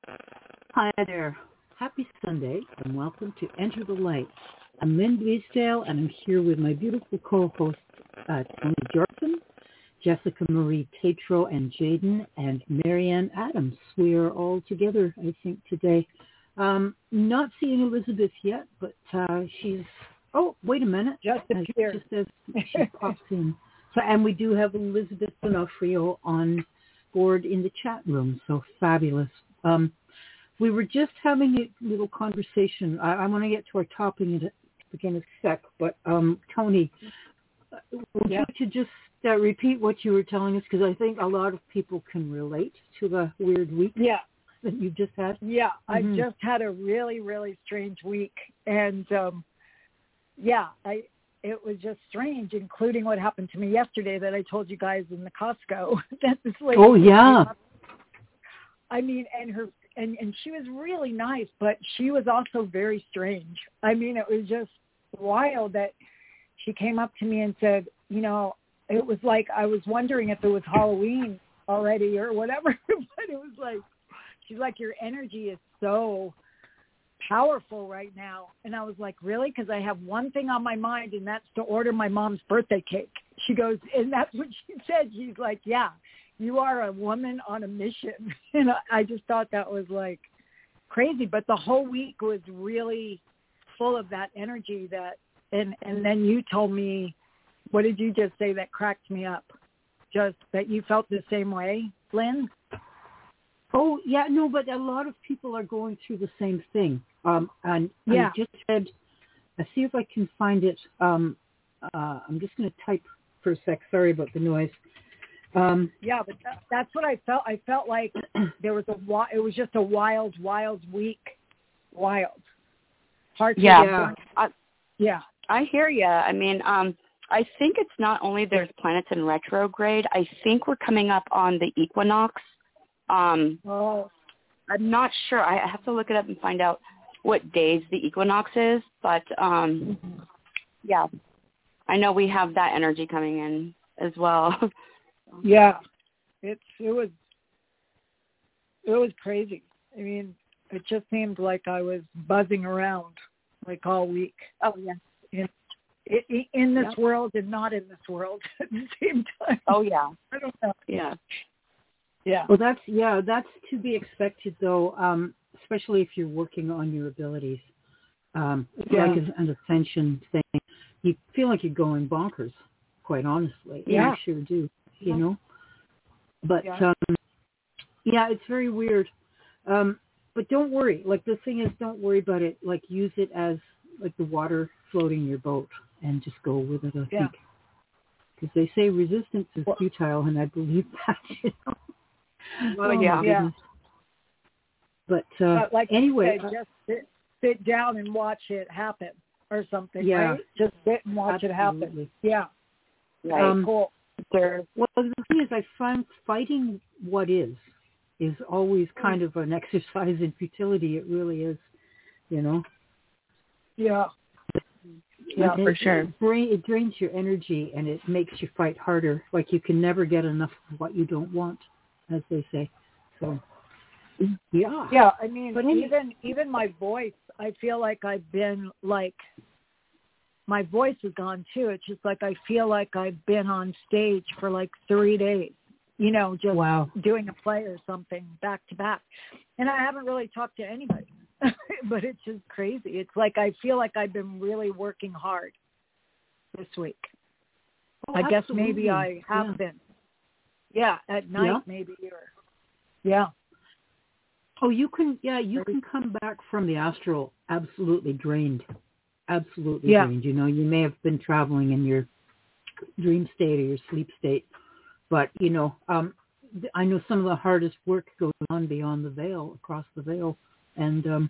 Hi there. Happy Sunday and welcome to Enter the Light. I'm Lynn Bleasdale and I'm here with my beautiful co-hosts Tony Jordan, Jessica Marie Tatro and Jaden and Marianne Adams. We are all together, I think, today. Not seeing Elizabeth yet, but she's... Oh, wait a minute. Just appeared. Just as she pops in. So, and we do have Elizabeth D'Onofrio on board in the chat room, so fabulous. We were just having a little conversation. I want to get to our topic in a sec, but Tony, would you to just repeat what you were telling us? Because I think a lot of people can relate to the weird week that you just had. Yeah, I just had a really, really strange week. And, it was just strange, including what happened to me yesterday that I told you guys in the Costco. That this lady I mean, and she was really nice, but she was also very strange. I mean, it was just wild that she came up to me and said, you know, it was like I was wondering if it was Halloween already or whatever. But it was like, she's like, your energy is so powerful right now. And I was like, really? Because I have one thing on my mind, and that's to order my mom's birthday cake. She goes, and that's what she said. She's like, yeah, you are a woman on a mission. And I just thought that was like crazy. But the whole week was really full of that energy and then you told me, what did you just say that cracked me up? Just that you felt the same way, Lynn? Oh, yeah, no, but a lot of people are going through the same thing. And I just said, I see if I can find it. I'm just going to type for a sec. Sorry about the noise. But that's what I felt. I felt like there was it was just a wild week. Wild. Hard to I hear you. I mean, I think it's not only there's planets in retrograde. I think we're coming up on the equinox. I'm not sure. I have to look it up and find out what days the equinox is. But, I know we have that energy coming in as well. Yeah, it was crazy. I mean, it just seemed like I was buzzing around like all week. Oh, yeah. In this world and not in this world at the same time. Oh, yeah. I don't know. Yeah. Yeah. Well, that's to be expected, though, especially if you're working on your abilities. It's like an ascension thing. You feel like you're going bonkers, quite honestly. Yeah. You sure do, you know. But, it's very weird. But don't worry. Like, the thing is, don't worry about it. Like, use it as, like, the water floating your boat and just go with it, I think. Because they say resistance is futile, and I believe that, you know. But like anyway, you said, just sit down and watch it happen or something, right? Just sit and watch it happen. Yeah. Right. Cool. Well, the thing is, I find fighting what is always kind of an exercise in futility. It really is, you know. Yeah. Yeah, for sure. It drains your energy and it makes you fight harder. Like you can never get enough of what you don't want, as they say. So, yeah. Yeah, I mean, but even my voice, I feel like I've been like, my voice is gone too. It's just like I feel like I've been on stage for like 3 days, you know, just doing a play or something back to back. And I haven't really talked to anybody. But it's just crazy. It's like I feel like I've been really working hard this week. I guess maybe I have been. Yeah, at night maybe. Oh, you can come back from the astral absolutely drained. Absolutely drained. You know, you may have been traveling in your dream state or your sleep state, but, you know, I know some of the hardest work goes on beyond the veil, across the veil. And,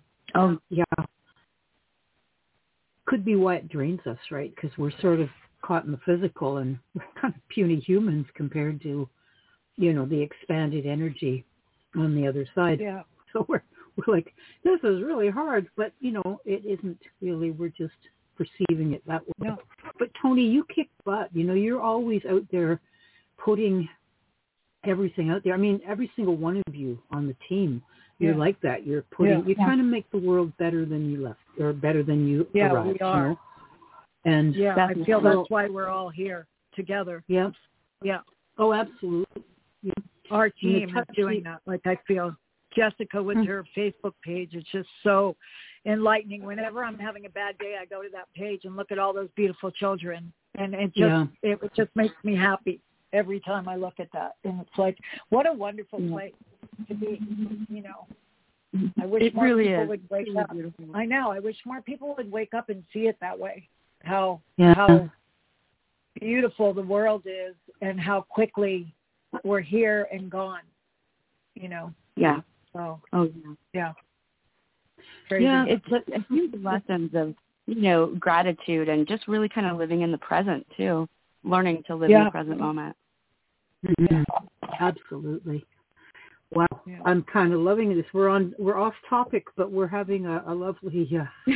could be why it drains us, right? Because we're sort of caught in the physical and we're kind of puny humans compared to, you know, the expanded energy on the other side. Yeah. So we're like, this is really hard, but, you know, it isn't really. We're just perceiving it that way. Yeah. But, Tony, you kick butt. You know, you're always out there putting everything out there. I mean, every single one of you on the team You're like that. You're trying to make the world better than you left, or better than you arrived. We are. You know? And I feel that's why we're all here together. Yeah. Yeah. Oh, absolutely. Yeah. Our team is doing that. Like, I feel Jessica with her Facebook page, it's just so enlightening. Whenever I'm having a bad day, I go to that page and look at all those beautiful children, and it just makes me happy every time I look at that. And it's like, what a wonderful place to be, you know. I wish more people would wake up. Beautiful. I know. I wish more people would wake up and see it that way. How beautiful the world is, and how quickly we're here and gone. You know. Yeah. So. Oh yeah. Crazy. Yeah. It's a huge lessons of, you know, gratitude and just really kind of living in the present too. Learning to live in the present moment. Mm-hmm. Absolutely. Wow, I'm kind of loving this. We're off topic, but we're having a lovely.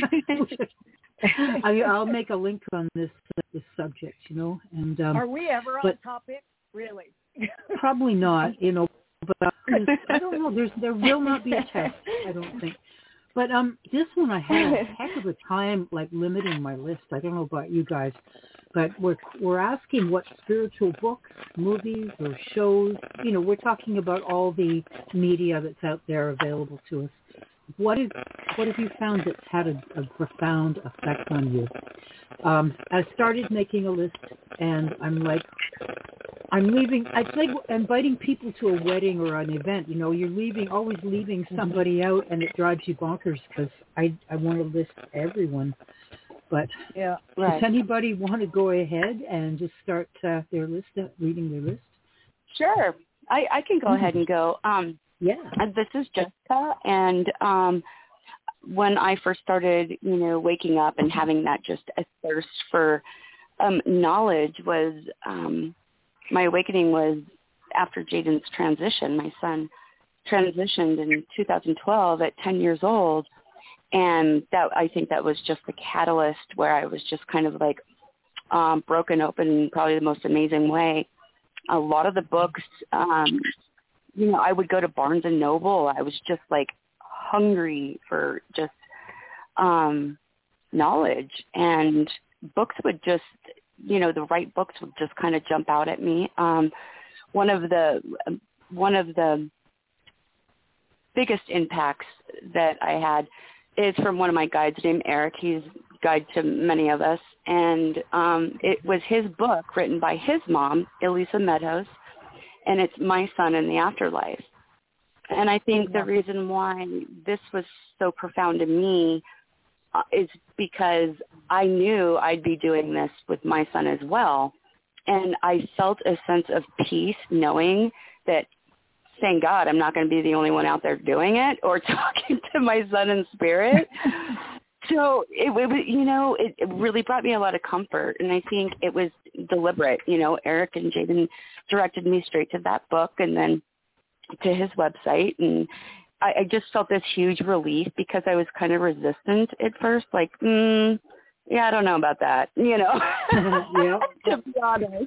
I'll make a link on this subject, you know. And are we ever on topic? Really? Probably not, you know. But I don't know. There will not be a test, I don't think. But this one I had a heck of a time like limiting my list. I don't know about you guys, but we're asking what spiritual books, movies, or shows. You know, we're talking about all the media that's out there available to us. What have you found that's had a profound effect on you? I started making a list, and I'm leaving. It's like inviting people to a wedding or an event. You know, you're always leaving somebody out, and it drives you bonkers because I want to list everyone. But does anybody want to go ahead and just start their list, reading their list? Sure. I can go ahead and go. This is Jessica, and when I first started, you know, waking up and having that just a thirst for knowledge was my awakening was after Jaden's transition. My son transitioned in 2012 at 10 years old, and I think that was just the catalyst where I was just kind of like broken open in probably the most amazing way. A lot of the books, you know, I would go to Barnes and Noble. I was just like hungry for just knowledge, and books would just, you know, the right books would just kind of jump out at me. One of the biggest impacts that I had is from one of my guides named Eric. He's guide to many of us, and it was his book written by his mom, Elisa Meadows, and it's My Son in the Afterlife. And I think the reason why this was so profound to me is because I knew I'd be doing this with my son as well. And I felt a sense of peace knowing that, thank God, I'm not going to be the only one out there doing it or talking to my son in spirit. So it really brought me a lot of comfort. And I think it was deliberate. You know, Eric and Jaden directed me straight to that book and then to his website. And I just felt this huge relief because I was kind of resistant at first, like, I don't know about that, you know, to be honest.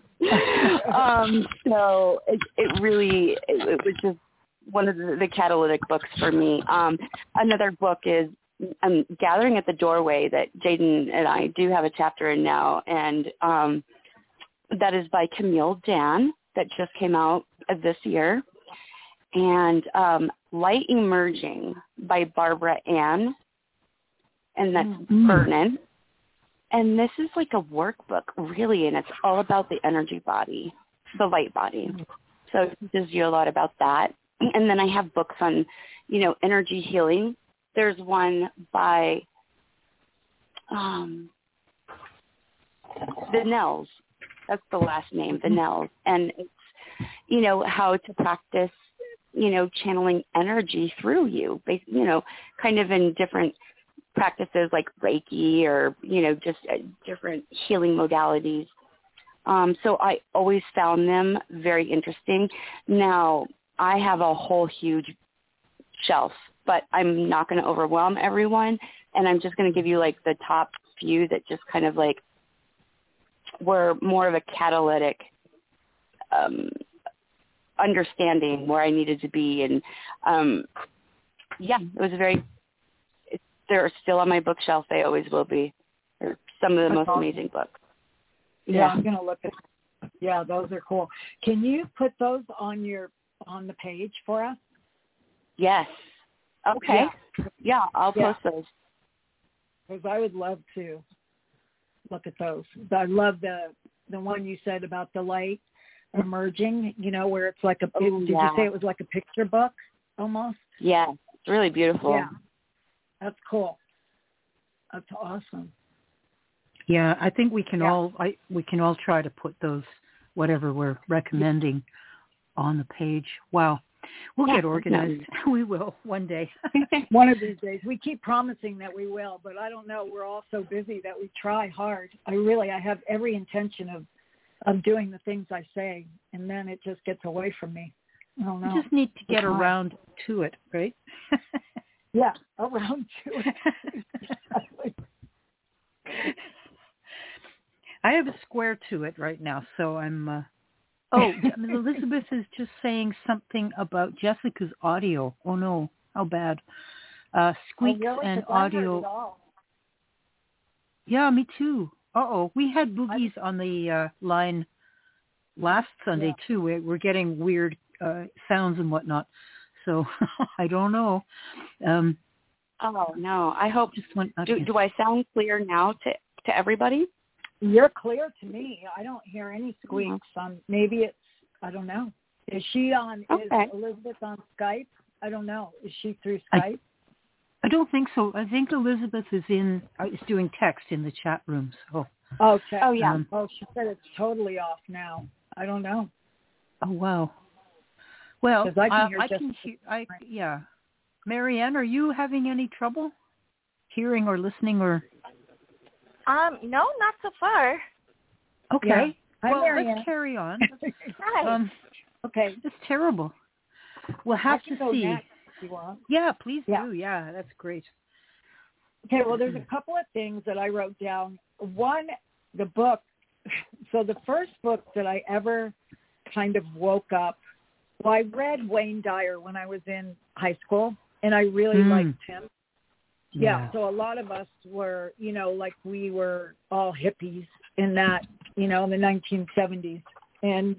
So it was just one of the catalytic books for me. Another book is Gathering at the Doorway that Jaden and I do have a chapter in now, and that is by Camille Dan that just came out this year. And Light Emerging by Barbara Ann, and that's Vernon. And this is like a workbook, really, and it's all about the energy body, the light body. So it teaches you a lot about that. And then I have books on, you know, energy healing. There's one by the Nels. That's the last name, the Nels. And it's, you know, how to practice, you know, channeling energy through you, you know, kind of in different practices like Reiki or, you know, just different healing modalities. So I always found them very interesting. Now, I have a whole huge shelf, but I'm not going to overwhelm everyone. And I'm just going to give you like the top few that just kind of like were more of a catalytic understanding where I needed to be. And yeah, it was they're still on my bookshelf. They always will be. They're some of the most amazing books. Yeah, I'm going to look at them. Yeah, those are cool. Can you put those on the page for us? Yes. Okay. Yeah, I'll post those. Because I would love to look at those. I love the one you said about the light emerging, where it's like did you say it was like a picture book almost? Yeah, it's really beautiful. Yeah, that's cool. That's awesome. Yeah, I think we can all try to put those, whatever we're recommending, on the page. Wow. We'll get organized. We will one day. One of these days. We keep promising that we will, but I don't know. We're all so busy that we try hard. I have every intention of doing the things I say, and then it just gets away from me. I don't know. You just need to get around to it, right? Yeah, around to it. I have a square to it right now, so I'm... Elizabeth is just saying something about Jessica's audio. Oh, no. How bad. Squeaks and audio. Yeah, me too. Uh-oh. We had Boogies on the line last Sunday, too. We're getting weird sounds and whatnot. So I don't know. Oh, no. I hope... Do I sound clear now to everybody? You're clear to me. I don't hear any squeaks. Maybe it's, I don't know. Is she on, is Elizabeth on Skype? I don't know. Is she through Skype? I don't think so. I think Elizabeth is doing text in the chat room. So. Okay. Oh, yeah. She said it's totally off now. I don't know. Oh, wow. Well, I can hear yeah. Marianne, are you having any trouble hearing or listening or? No, not so far. Okay. Yeah. Hi, let's carry on. Hi. Okay. It's terrible. We'll have to see. Next, if you want. Yeah, please do. Yeah, that's great. Okay, well, there's a couple of things that I wrote down. One, the book. So the first book that I ever kind of woke up, I read Wayne Dyer when I was in high school, and I really liked him. Yeah, so a lot of us were, like we were all hippies in that, in the 1970s. And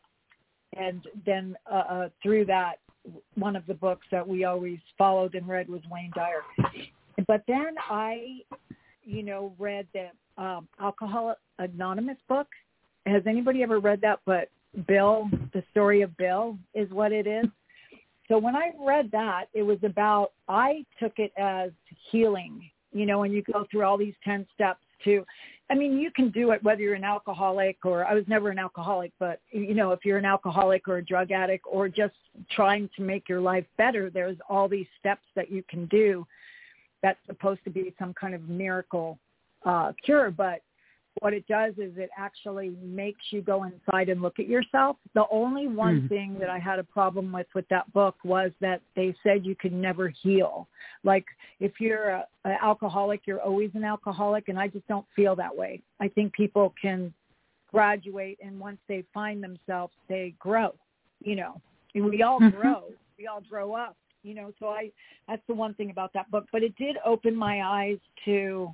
then through that, one of the books that we always followed and read was Wayne Dyer. But then I, read the Alcoholics Anonymous book. Has anybody ever read that? But Bill, the story of Bill is what it is. So when I read that, it was about, I took it as healing, when you go through all these 10 steps you can do it whether you're an alcoholic or, I was never an alcoholic, but, if you're an alcoholic or a drug addict or just trying to make your life better, there's all these steps that you can do that's supposed to be some kind of miracle cure. But what it does is it actually makes you go inside and look at yourself. The only one thing that I had a problem with that book was that they said you could never heal. Like if you're an alcoholic, you're always an alcoholic, and I just don't feel that way. I think people can graduate, and once they find themselves, they grow. We all grow. We all grow up. So that's the one thing about that book. But it did open my eyes to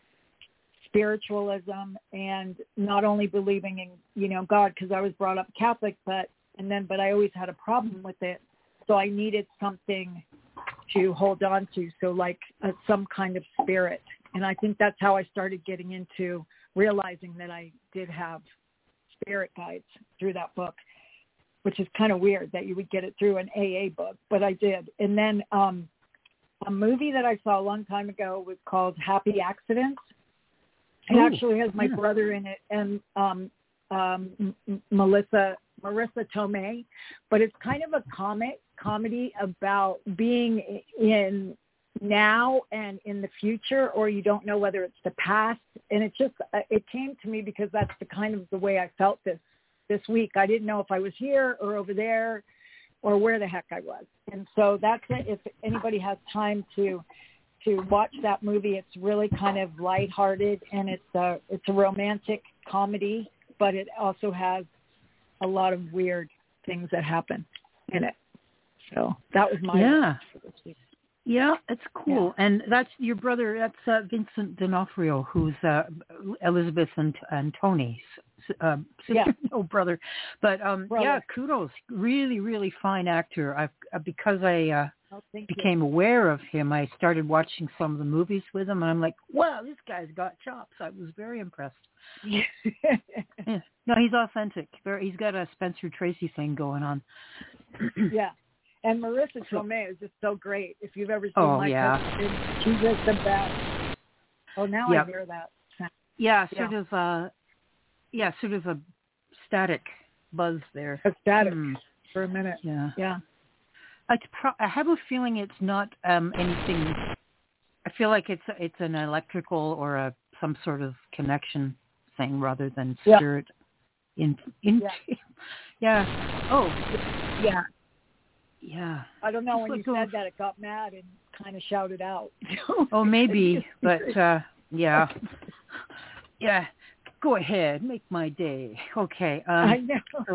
spiritualism and not only believing in, God, because I was brought up Catholic, but I always had a problem with it. So I needed something to hold on to. So like some kind of spirit. And I think that's how I started getting into realizing that I did have spirit guides through that book, which is kind of weird that you would get it through an AA book, but I did. And then a movie that I saw a long time ago was called Happy Accidents. It actually has my brother in it and Marissa Tomei, but it's kind of a comedy about being in now and in the future, or you don't know whether it's the past. And it came to me because that's the way I felt this week. I didn't know if I was here or over there or where the heck I was. And so that's it. If anybody has time to watch that movie, it's really kind of lighthearted, and it's a romantic comedy, but it also has a lot of weird things that happen in it. So that was my Yeah, it's cool. Yeah. And that's your brother, that's Vincent D'Onofrio, who's Elizabeth and Tony's sister, no brother. But yeah, kudos. Really, really fine actor. Because I became aware of him, I started watching some of the movies with him, and I'm like, wow, this guy's got chops. I was very impressed. Yeah. No, he's authentic. He's got a Spencer Tracy thing going on. Yeah. And Marissa Tomei is just so great. If you've ever seen My Cousin, she's just the best. Oh, now I hear that. Yeah, sort of a static buzz there. A static for a minute. Yeah. I have a feeling it's not anything. I feel like it's an electrical or some sort of connection thing rather than spirit. Yeah. Oh. Yeah. Yeah. I don't know, when you said that, it got mad and kind of shouted out. Oh, maybe, but yeah. Yeah. Go ahead, make my day. Okay. I know. So,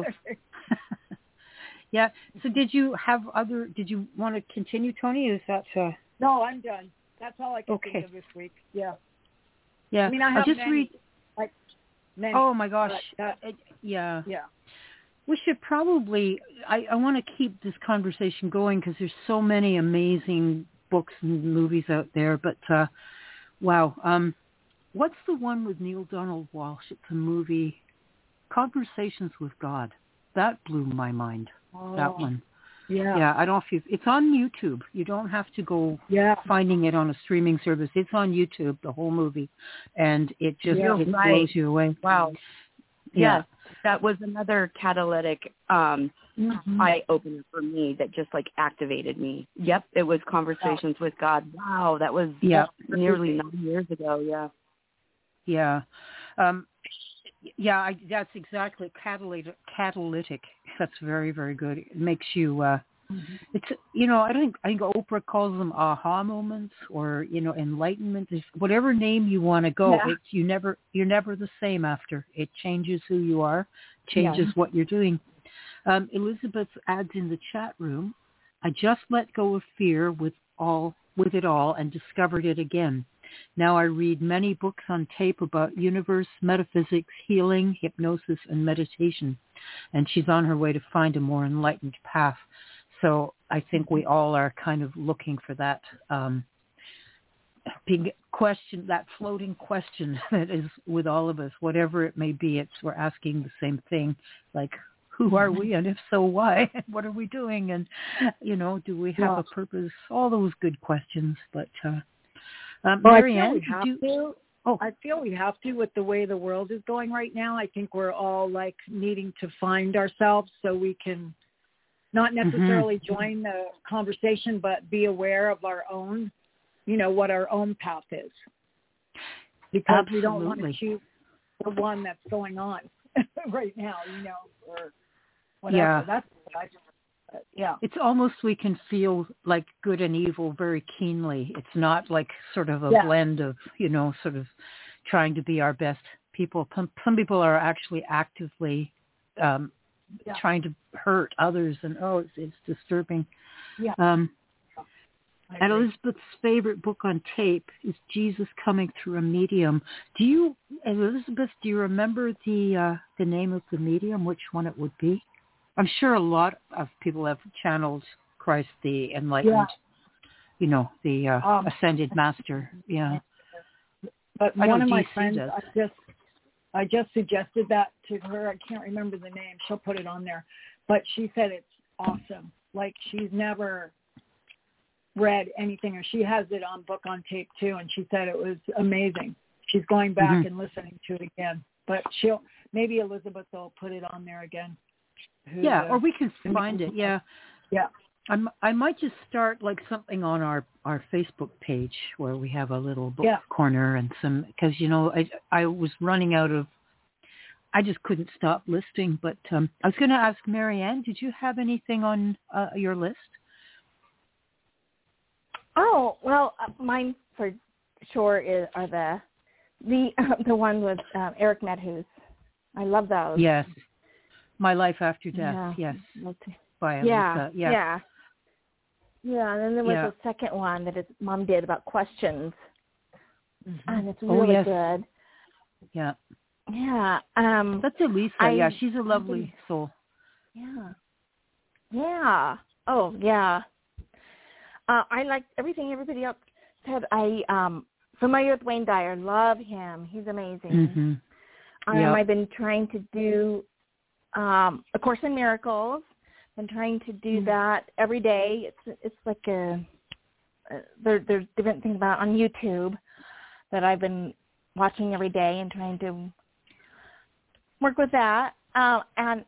yeah. So did you want to continue, Tony? Is that No, I'm done. That's all I can think of this week. Yeah. Yeah. I mean, I have many. Oh my gosh. Yeah. We should probably, I want to keep this conversation going because there's so many amazing books and movies out there. But, wow. What's the one with Neil Donald Walsh? It's a movie, Conversations with God. That blew my mind, that one. Yeah. Yeah, I don't know if it's on YouTube. You don't have to go finding it on a streaming service. It's on YouTube, the whole movie. And it just blows you away. Wow. Yeah. That was another catalytic eye-opener for me that just activated me. Yep, it was Conversations with God. Wow, that was nearly 9 years ago. Yeah. That's exactly catalytic. That's very, very good. It makes you. It's I think Oprah calls them aha moments or enlightenment. Whatever name you want to go. Yeah. You're never the same after. It changes who you are, changes what you're doing. Elizabeth adds in the chat room, I just let go of fear with it all and discovered it again. Now I read many books on tape about universe, metaphysics, healing, hypnosis, and meditation. And she's on her way to find a more enlightened path. So I think we all are kind of looking for that big question, that floating question that is with all of us, whatever it may be. We're asking the same thing, like, who are we? And if so, why? And what are we doing? And, do we have a purpose? All those good questions. But Marianne, I feel we have to with the way the world is going right now. I think we're all needing to find ourselves so we can not necessarily join the conversation, but be aware of our own, what our own path is. Because we don't want to choose the one that's going on right now, or whatever. Yeah. That's what I just, It's almost we can feel like good and evil very keenly. It's not like sort of a blend of, sort of trying to be our best people. Some people are actually actively trying to hurt others, and it's disturbing. Yeah. And Elizabeth's favorite book on tape is Jesus Coming Through a Medium. Elizabeth, do you remember the name of the medium, which one it would be? I'm sure a lot of people have channeled Christ the Enlightened, the Ascended Master. Yeah. But one of my friends, I just suggested that to her. I can't remember the name. She'll put it on there. But she said it's awesome. She's never read anything, or she has it on book on tape too, and she said it was amazing. She's going back and listening to it again. But maybe Elizabeth will put it on there again. Or we can find it. Yeah. I might just start something on our Facebook page where we have a little book corner and some, because I was running out of, I just couldn't stop listing. But I was going to ask Marianne, did you have anything on your list? Oh, well, mine for sure are the one with Eric Medhus. I love those. Yes. My Life After Death. Yes. By Alyssa. Yeah, and then there was a second one that his mom did about questions. Mm-hmm. And it's really good. Yeah. Yeah. That's Elisa. She's a lovely soul. Yeah. Yeah. Oh, yeah. I like everything everybody else said. Familiar with Wayne Dyer. Love him. He's amazing. Mm-hmm. I've been trying to do A Course in Miracles. Been trying to do that every day. It's like there's different things about on YouTube that I've been watching every day and trying to work with that. I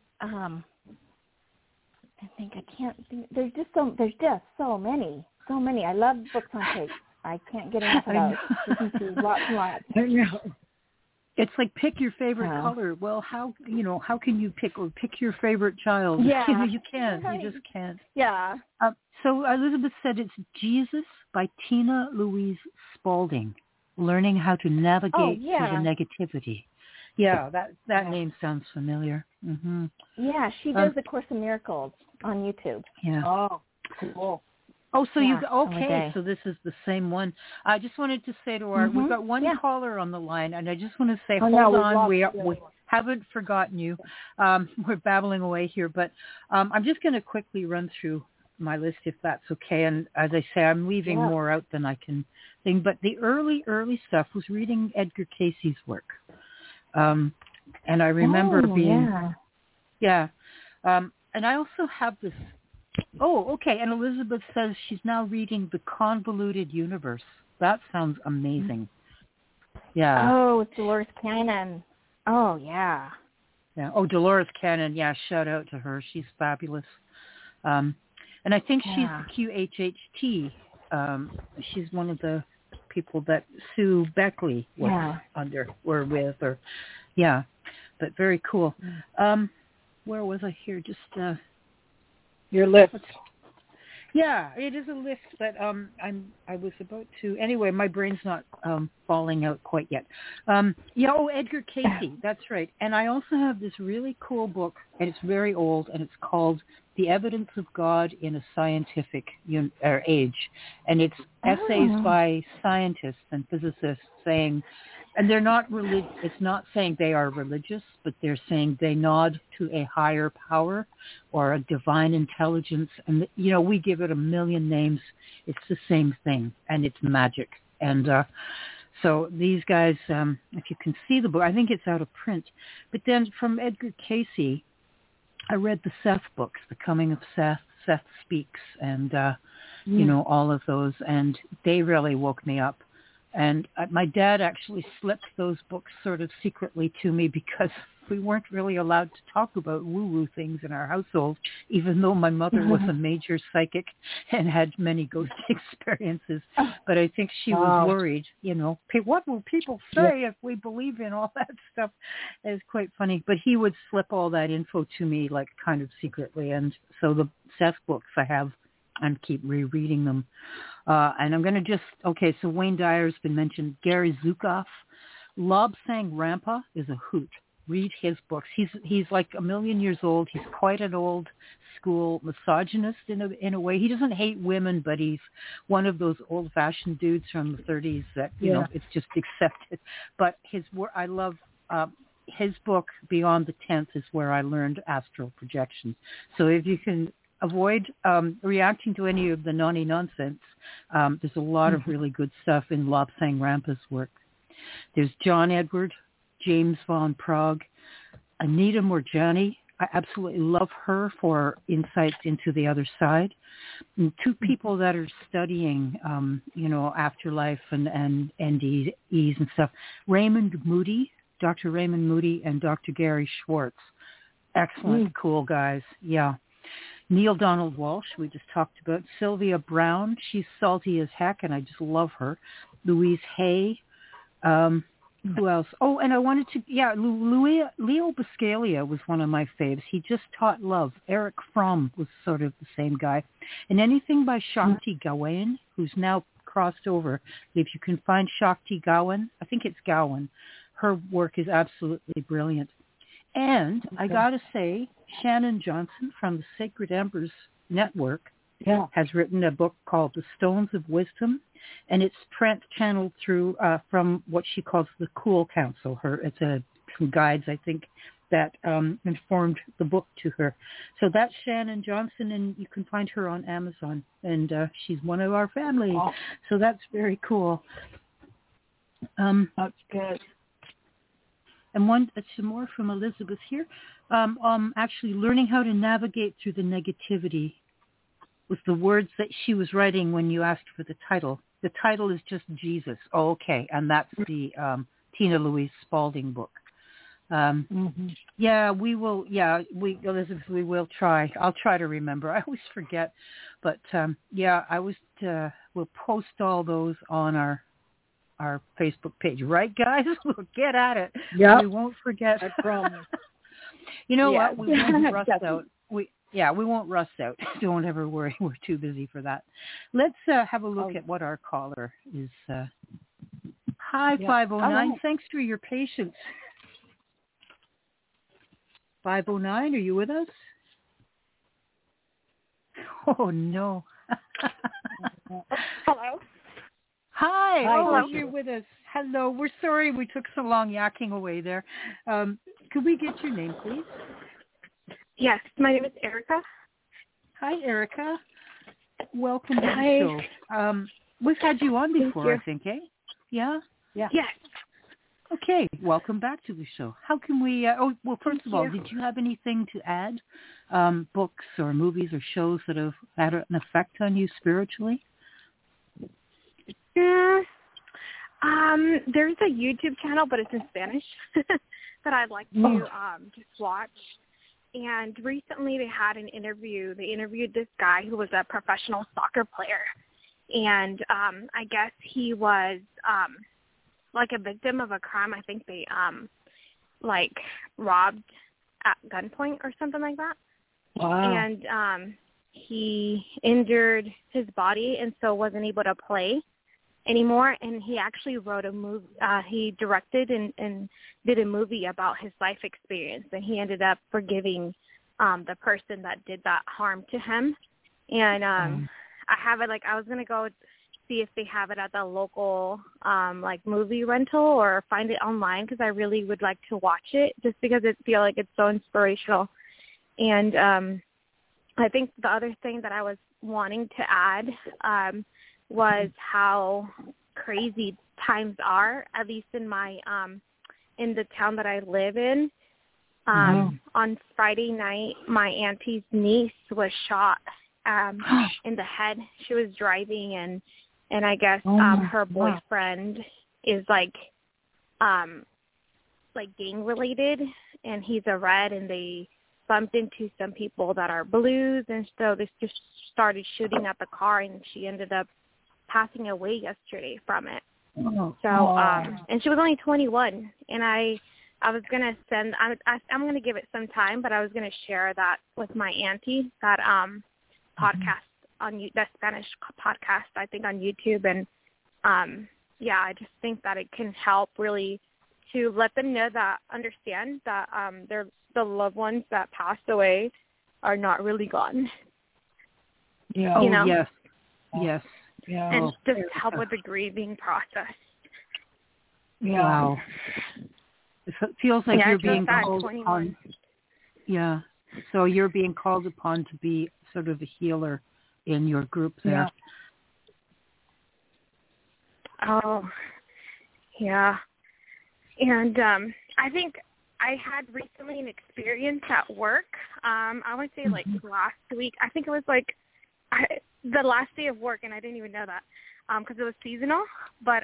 think I can't think. There's just so many. I love books on cake. I can't get enough of those. Listen to lots and lots. I know. It's like pick your favorite color. Well, how can you pick your favorite child? Yeah. You can't. You just can't. Yeah. So Elizabeth said it's Jesus by Tina Louise Spalding, Learning How to Navigate Through the Negativity. Yeah, that name sounds familiar. Mm-hmm. Yeah, she does A Course in Miracles on YouTube. Yeah. Oh, cool. Oh, so so this is the same one. I just wanted to say to our, we've got one caller on the line, and I just want to say, hold on, we haven't forgotten you. We're babbling away here, but I'm just going to quickly run through my list if that's okay. And as I say, I'm leaving more out than I can think. But the early stuff was reading Edgar Cayce's work, and I remember being, and I also have this. Oh, okay. And Elizabeth says she's now reading The Convoluted Universe. That sounds amazing. Yeah. Oh, it's Dolores Cannon. Oh, yeah. Yeah. Oh, Dolores Cannon. Yeah, shout out to her. She's fabulous. And I think she's the QHHT. She's one of the people that Sue Beckley was with. But very cool. Where was I here? Just... your list. Yeah, it is a list, but I was about to. Anyway, my brain's not falling out quite yet. Edgar Cayce, that's right. And I also have this really cool book, and it's very old, and it's called The Evidence of God in a Scientific Age, and it's essays by scientists and physicists saying. And they're not it's not saying they are religious, but they're saying they nod to a higher power or a divine intelligence. And, we give it a million names. It's the same thing, and it's magic. And so these guys, if you can see the book, I think it's out of print. But then from Edgar Cayce, I read the Seth books, The Coming of Seth, Seth Speaks, and, all of those. And they really woke me up. And my dad actually slipped those books sort of secretly to me because we weren't really allowed to talk about woo-woo things in our household, even though my mother was a major psychic and had many ghost experiences. But I think she was worried, what will people say if we believe in all that stuff? It's quite funny. But he would slip all that info to me, like kind of secretly. And so the Seth books I have, and keep rereading them. And I'm going to so Wayne Dyer's been mentioned. Gary Zukav. Lobsang Rampa is a hoot. Read his books. He's like a million years old. He's quite an old school misogynist in a way. He doesn't hate women, but he's one of those old-fashioned dudes from the 30s that, it's just accepted. But I love his book, Beyond the Tenth, is where I learned astral projection. So if you can avoid reacting to any of the naughty nonsense. There's a lot of really good stuff in Lobsang Rampa's work. There's John Edward, James Von Prague, Anita Moorjani. I absolutely love her for insights into the other side. And two people that are studying, afterlife and NDEs and stuff. Raymond Moody, Dr. Raymond Moody, and Dr. Gary Schwartz. Excellent, cool guys. Yeah. Neil Donald Walsh, we just talked about. Sylvia Brown, she's salty as heck, and I just love her. Louise Hay. Who else? Oh, and I wanted to, Leo Buscaglia was one of my faves. He just taught love. Eric Fromm was sort of the same guy. And anything by Shakti Gawain, who's now crossed over. If you can find Shakti Gawain, I think it's Gawain, her work is absolutely brilliant. And I got to say, Shannon Johnson from the Sacred Embers Network, has written a book called The Stones of Wisdom, and it's channeled through from what she calls the Cool Council. It's some guides, I think, that informed the book to her. So that's Shannon Johnson, and you can find her on Amazon, and she's one of our family. Oh. So that's very cool. That's good. And some more from Elizabeth here. Actually learning how to navigate through the negativity with the words that she was writing when you asked for the title. The title is just Jesus. Oh, okay. And that's the Tina Louise Spalding book. Yeah, we will. Yeah, Elizabeth, we will try. I'll try to remember. I always forget. But yeah, we'll post all those on our Facebook page. Right, guys? We'll get at it. Yeah. We won't forget. I promise. You know what? We won't rust out. We won't rust out. Don't ever worry. We're too busy for that. Let's have a look at what our caller is. Hi, 509. Hello. Thanks for your patience. 509, are you with us? Oh, no. Hello. Hi. Hello. You're with us. Hello. We're sorry we took so long yakking away there. Could we get your name, please? Yes, my name is Erica. Hi, Erica. Welcome to the show. We've had you on before, I think, eh? Yeah? Yes. Okay, welcome back to the show. How can we, first of all, did you have anything to add? Books or movies or shows that have had an effect on you spiritually? There's a YouTube channel, but it's in Spanish, that I'd like to just watch. And recently they had an interview. They interviewed this guy who was a professional soccer player. And I guess he was like a victim of a crime. I think they robbed at gunpoint or something like that. Wow. And he injured his body and so wasn't able to play anymore. And he actually wrote a movie. He directed and did a movie about his life experience. And he ended up forgiving the person that did that harm to him. And I have it, I was going to go see if they have it at the local movie rental or find it online, because I really would like to watch it just because I feel like it's so inspirational. And I think the other thing that I was wanting to add was how crazy times are, at least in my in the town that I live in. On Friday night, my auntie's niece was shot in the head. She was driving, and I guess her boyfriend is gang related, and he's a red, and they bumped into some people that are blues, and so they just started shooting at the car, and she ended up passing away yesterday from it. And she was only 21, and I was gonna I'm gonna give it some time, but I was gonna share that with my auntie, that podcast that Spanish podcast, I think, on YouTube. And I just think that it can help really to let them know that, understand that the loved ones that passed away are not really gone. Yeah. You know? Yes. Yes. Yeah. And just help with the grieving process. Yeah. Wow. It feels like you're being called 21. upon. Yeah. So you're being called upon to be sort of a healer in your group there. Yeah. Oh, yeah. And I think I had recently an experience at work. I would say last week. I think it was the last day of work, and I didn't even know that because it was seasonal. But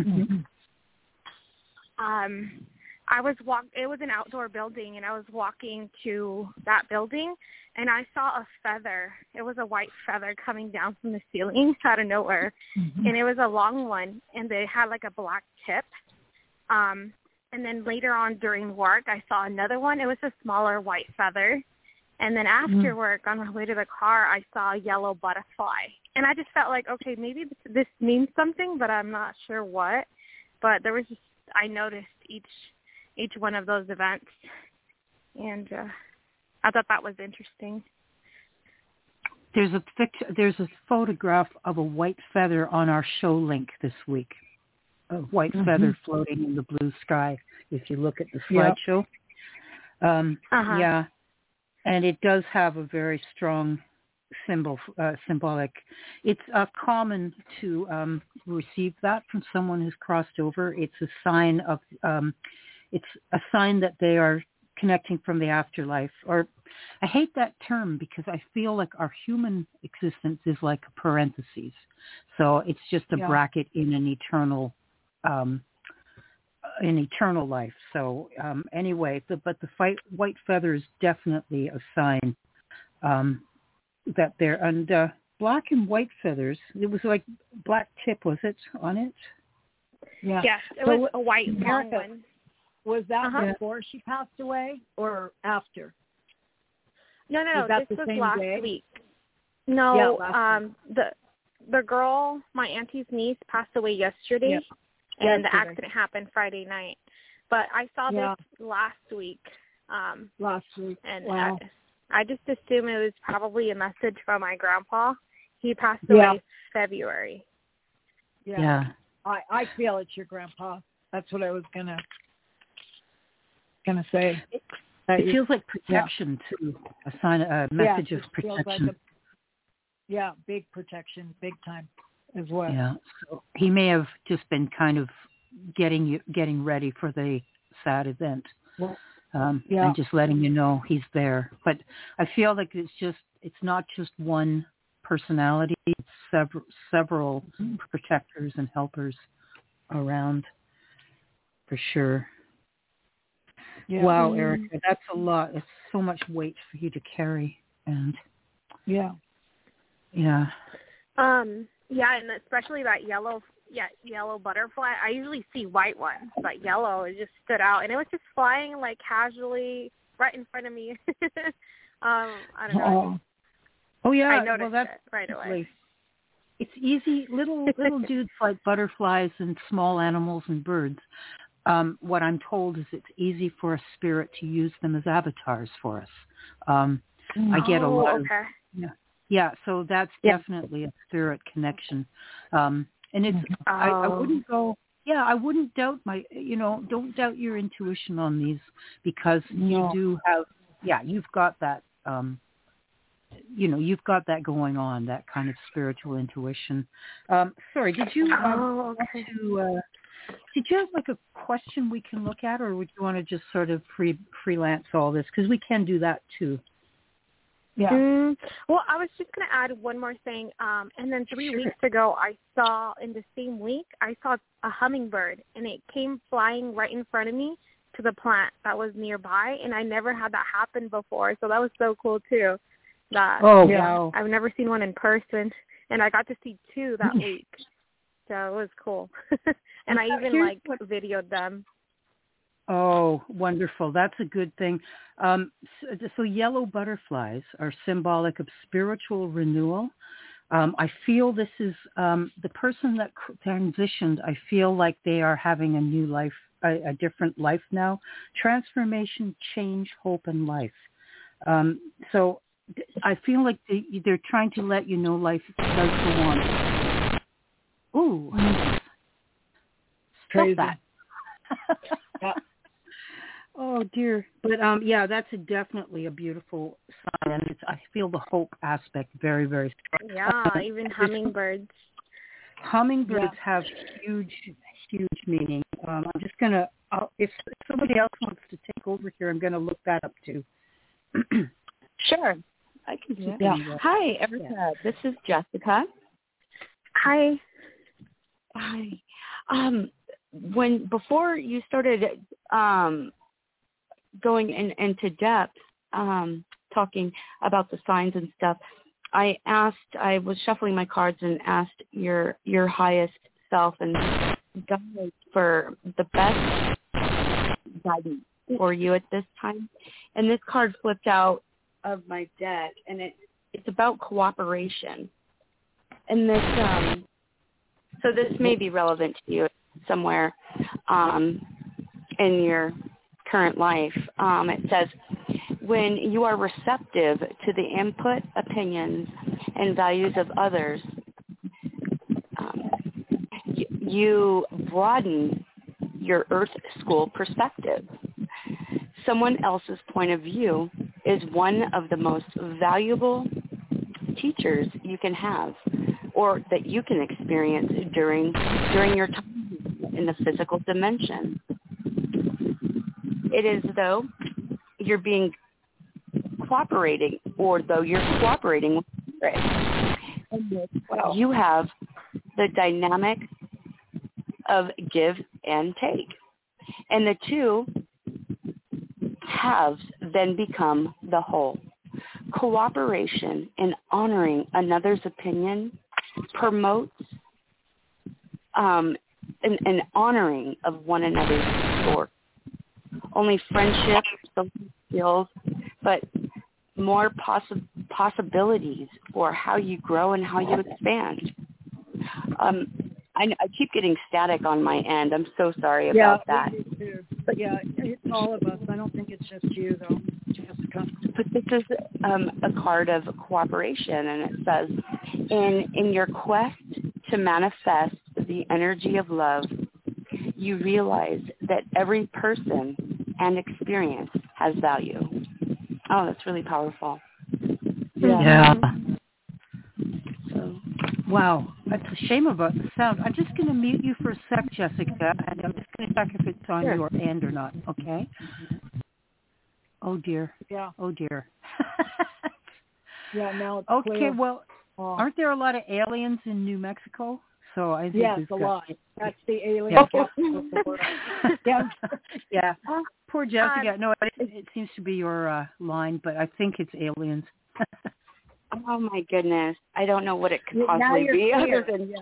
it was an outdoor building, and I was walking to that building, and I saw a feather. It was a white feather coming down from the ceiling out of nowhere, and it was a long one, and they had a black tip. And then later on during work, I saw another one. It was a smaller white feather. And then after work, on my way to the car, I saw a yellow butterfly. And I just felt like, okay, maybe this means something, but I'm not sure what. But I noticed each one of those events. And I thought that was interesting. There's a photograph of a white feather on our show link this week. A white feather floating in the blue sky. If you look at the slideshow, yeah, and it does have a very strong symbolic. It's common to receive that from someone who's crossed over. It's a sign of that they are connecting from the afterlife. Or I hate that term because I feel like our human existence is like a parentheses. So it's just a bracket in an eternal life. So anyway, but the white feather is definitely a sign that they're, and black and white feathers, it was like black tip, was it, on it? Yeah. Yes, it was a white long one. Was that before she passed away or after? No, this was last week. No, the girl, my auntie's niece, passed away yesterday, and the accident happened Friday night. But I saw this last week. And I just assume it was probably a message from my grandpa. He passed away February. Yeah. I feel it's your grandpa. That's what I was gonna say. It feels like protection too. A message of protection. Like big protection, big time as well. Yeah. So he may have just been kind of getting ready for the sad event. And just letting you know he's there. But I feel like it's not just one personality, it's several protectors and helpers around, for sure. Yeah. Wow, Erica, that's a lot. It's so much weight for you to carry. And and especially that yellow butterfly. I usually see white ones, but yellow, it just stood out, and it was just flying like casually right in front of me. I don't know. Oh yeah, I noticed that's it right away. It's easy. Little dudes like butterflies and small animals and birds. What I'm told is it's easy for a spirit to use them as avatars for us. I get a lot of so that's definitely a spirit connection. And it's, I wouldn't go, I wouldn't doubt don't doubt your intuition on these, because you do have, you've got that, you've got that going on, that kind of spiritual intuition. Sorry, did you did you have like a question we can look at, or would you want to just sort of freelance all this? Because we can do that too. Yeah. Well, I was just going to add one more thing. And then 3 weeks ago, I saw, in the same week, I saw a hummingbird, and it came flying right in front of me to the plant that was nearby, and I never had that happen before. So that was so cool, too. Wow. I've never seen one in person, and I got to see two that week. So it was cool. And I even, videoed them. Oh, wonderful. That's a good thing. So yellow butterflies are symbolic of spiritual renewal. I feel this is the person that transitioned. I feel like they are having a new life, a different life now. Transformation, change, hope, and life. So I feel like they're trying to let you know life does go on. Ooh. Crazy. Stop that. Oh dear, but that's definitely a beautiful sign, and I feel the hope aspect very, very strong. Yeah, even hummingbirds. Hummingbirds have huge meaning. I'm just gonna, if somebody else wants to take over here, I'm gonna look that up too. Sure, I can do that. Hi, Erica. This is Jessica. Hi. Before you started going into depth, talking about the signs and stuff, I was shuffling my cards and asked your highest self and God for the best guidance for you at this time. And this card flipped out of my deck, and it's about cooperation. And this, so this may be relevant to you somewhere in your current life. It says, when you are receptive to the input, opinions, and values of others, you broaden your Earth School perspective. Someone else's point of view is one of the most valuable teachers you can have, or that you can experience during your time in the physical dimension. It is though you're cooperating with spirit. And you have the dynamic of give and take. And the two halves then become the whole. Cooperation in honoring another's opinion promotes an honoring of one another's source. Only friendship, social skills, but more possibilities for how you grow and how you expand. I keep getting static on my end. I'm so sorry about that. Yeah, me too. Yeah, it's all of us. I don't think it's just you, though, Jessica. But this is a card of cooperation, and it says, in your quest to manifest the energy of love, you realize that every person and experience has value. Oh, that's really powerful. Yeah. So, wow. That's a shame about the sound. I'm just going to mute you for a sec, Jessica, and I'm just going to check if it's on your end or not, okay? Oh, dear. Yeah. Oh, dear. Yeah, now it's okay, clear. well, aren't there a lot of aliens in New Mexico? So I think yes, we've a got... lot. That's the alien capital of the world. Yeah. Yeah. Poor Jessica. No, it seems to be your line, but I think it's aliens. oh, my goodness. I don't know what it could possibly be clear. other than...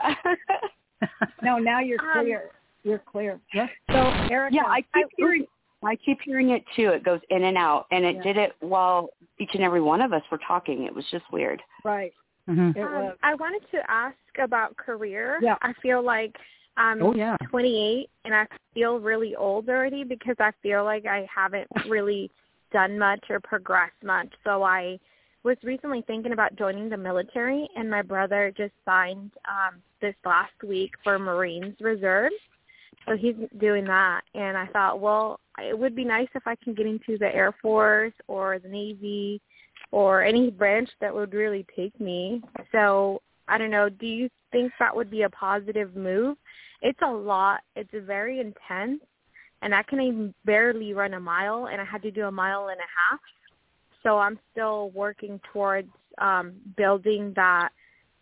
No, now you're clear. You're clear. Yes. So, Erica. Yeah, I keep hearing it, too. It goes in and out, and it did it while each and every one of us were talking. It was just weird. Right. Mm-hmm. I wanted to ask about career. Yeah. I feel like I'm 28 and I feel really old already because I feel like I haven't really done much or progressed much. So I was recently thinking about joining the military, and my brother just signed this last week for Marines Reserve. So he's doing that, and I thought, well, it would be nice if I can get into the Air Force or the Navy or any branch that would really take me. So I don't know, do you think that would be a positive move? It's a lot. It's very intense, and I can even barely run a mile, and I had to do a mile and a half. So I'm still working towards building that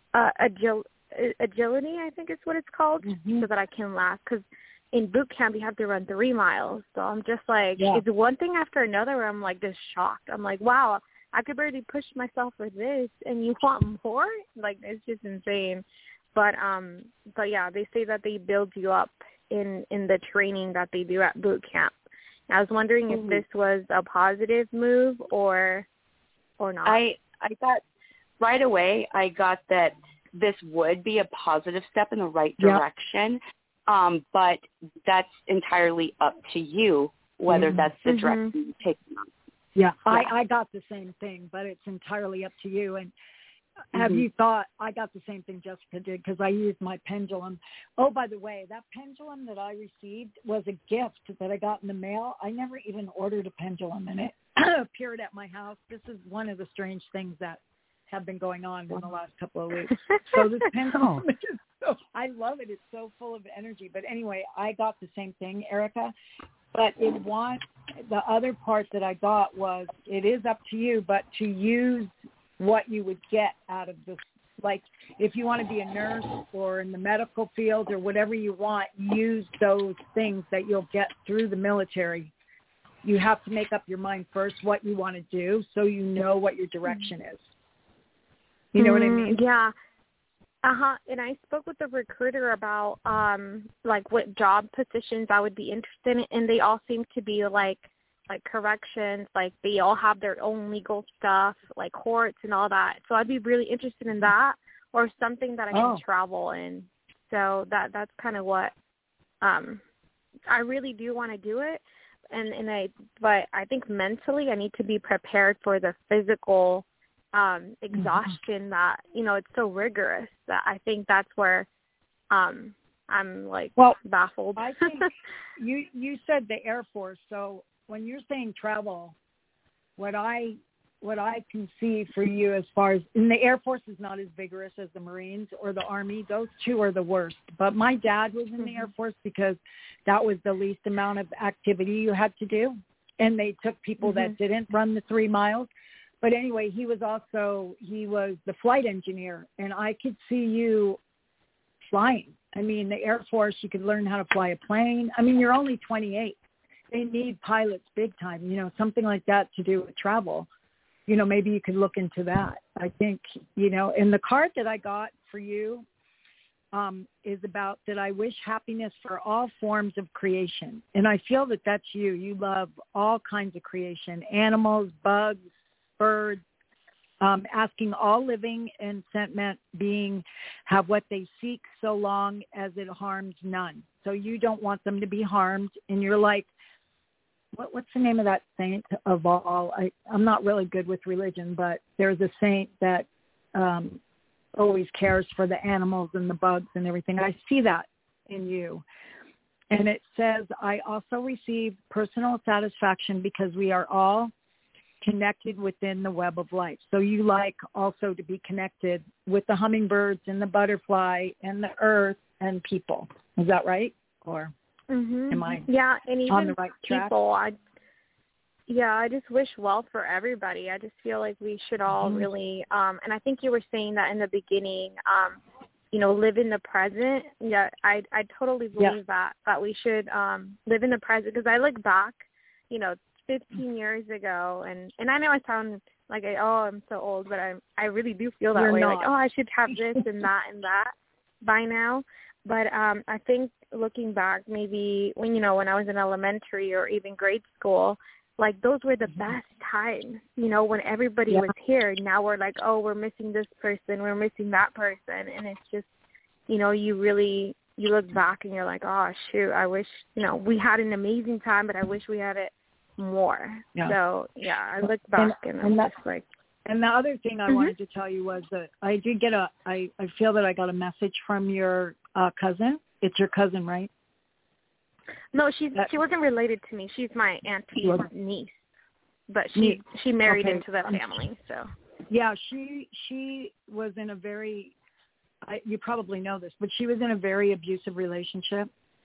agility, I think is what it's called, so that I can last. Because in boot camp, you have to run 3 miles. So I'm just like, it's one thing after another where I'm like just shocked. I'm like, wow, I could barely push myself for this, and you want more? Like, it's just insane. But yeah, they say that they build you up in the training that they do at boot camp. I was wondering if this was a positive move or not. I thought right away I got that this would be a positive step in the right direction, but that's entirely up to you whether that's the direction you take. Yeah, I got the same thing, but it's entirely up to you. And have you thought, I got the same thing Jessica did because I used my pendulum. Oh, by the way, that pendulum that I received was a gift that I got in the mail. I never even ordered a pendulum, and it appeared at my house. This is one of the strange things that have been going on in the last couple of weeks. So this pendulum, I love it. It's so full of energy. But anyway, I got the same thing, Erica. But the other part that I got was, it is up to you, but to use what you would get out of this. Like, if you want to be a nurse or in the medical field or whatever you want, use those things that you'll get through the military. You have to make up your mind first what you want to do so you know what your direction is. You know what I mean? Yeah. And I spoke with the recruiter about like what job positions I would be interested in, and they all seem to be like corrections, like they all have their own legal stuff, like courts and all that. So I'd be really interested in that, or something that I can travel in. So that's kind of what I really do want to do it, but I think mentally I need to be prepared for the physical exhaustion that, you know, it's so rigorous that I think that's where I'm like baffled. I think you said the Air Force, so when you're saying travel, what I can see for you as far as, and the Air Force is not as vigorous as the Marines or the Army. Those two are the worst. But my dad was in the Air Force because that was the least amount of activity you had to do. And they took people that didn't run the 3 miles. But anyway, he was the flight engineer, and I could see you flying. I mean, the Air Force, you could learn how to fly a plane. I mean, you're only 28. They need pilots big time, you know, something like that to do with travel. You know, maybe you could look into that. I think, you know, and the card that I got for you is about that I wish happiness for all forms of creation. And I feel that that's you. You love all kinds of creation, animals, bugs, birds, asking all living and sentient being have what they seek so long as it harms none. So you don't want them to be harmed. And you're like, what's the name of that saint of all? I'm not really good with religion, but there's a saint that always cares for the animals and the bugs and everything. I see that in you. And it says, I also receive personal satisfaction because we are all connected within the web of life. So you like also to be connected with the hummingbirds and the butterfly and the earth and people. Is that right? Or am I and even on the right track? People, I just wish well for everybody. I just feel like we should all really, and I think you were saying that in the beginning, you know, live in the present. Yeah, I totally believe that we should live in the present, because I look back, you know, 15 years ago, and I know I sound like I'm so old, but I really do feel that way. Like, I should have this and that and that by now. But I think looking back, maybe when I was in elementary or even grade school, like those were the best times, you know, when everybody was here. Now we're like, we're missing this person, we're missing that person. And it's just, you know, you look back and you're like, oh, shoot, I wish, you know, we had an amazing time, but I wish we had it more. So, I look back and I'm just like. And the other thing I wanted to tell you was that I did get I feel that I got a message from your cousin. It's your cousin, right? No, she wasn't related to me. She's my auntie's niece, but she married into the family. So yeah, she was in a very you probably know this, but she was in a very abusive relationship,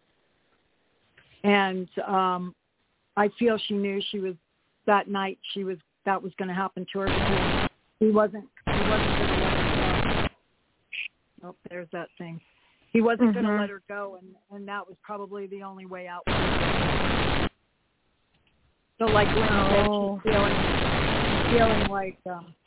and I feel she knew that night that was going to happen to her, because he wasn't going to let her go. Oh, there's that thing. He wasn't going to let her go, and that was probably the only way out. So like Lynn said, she's feeling like,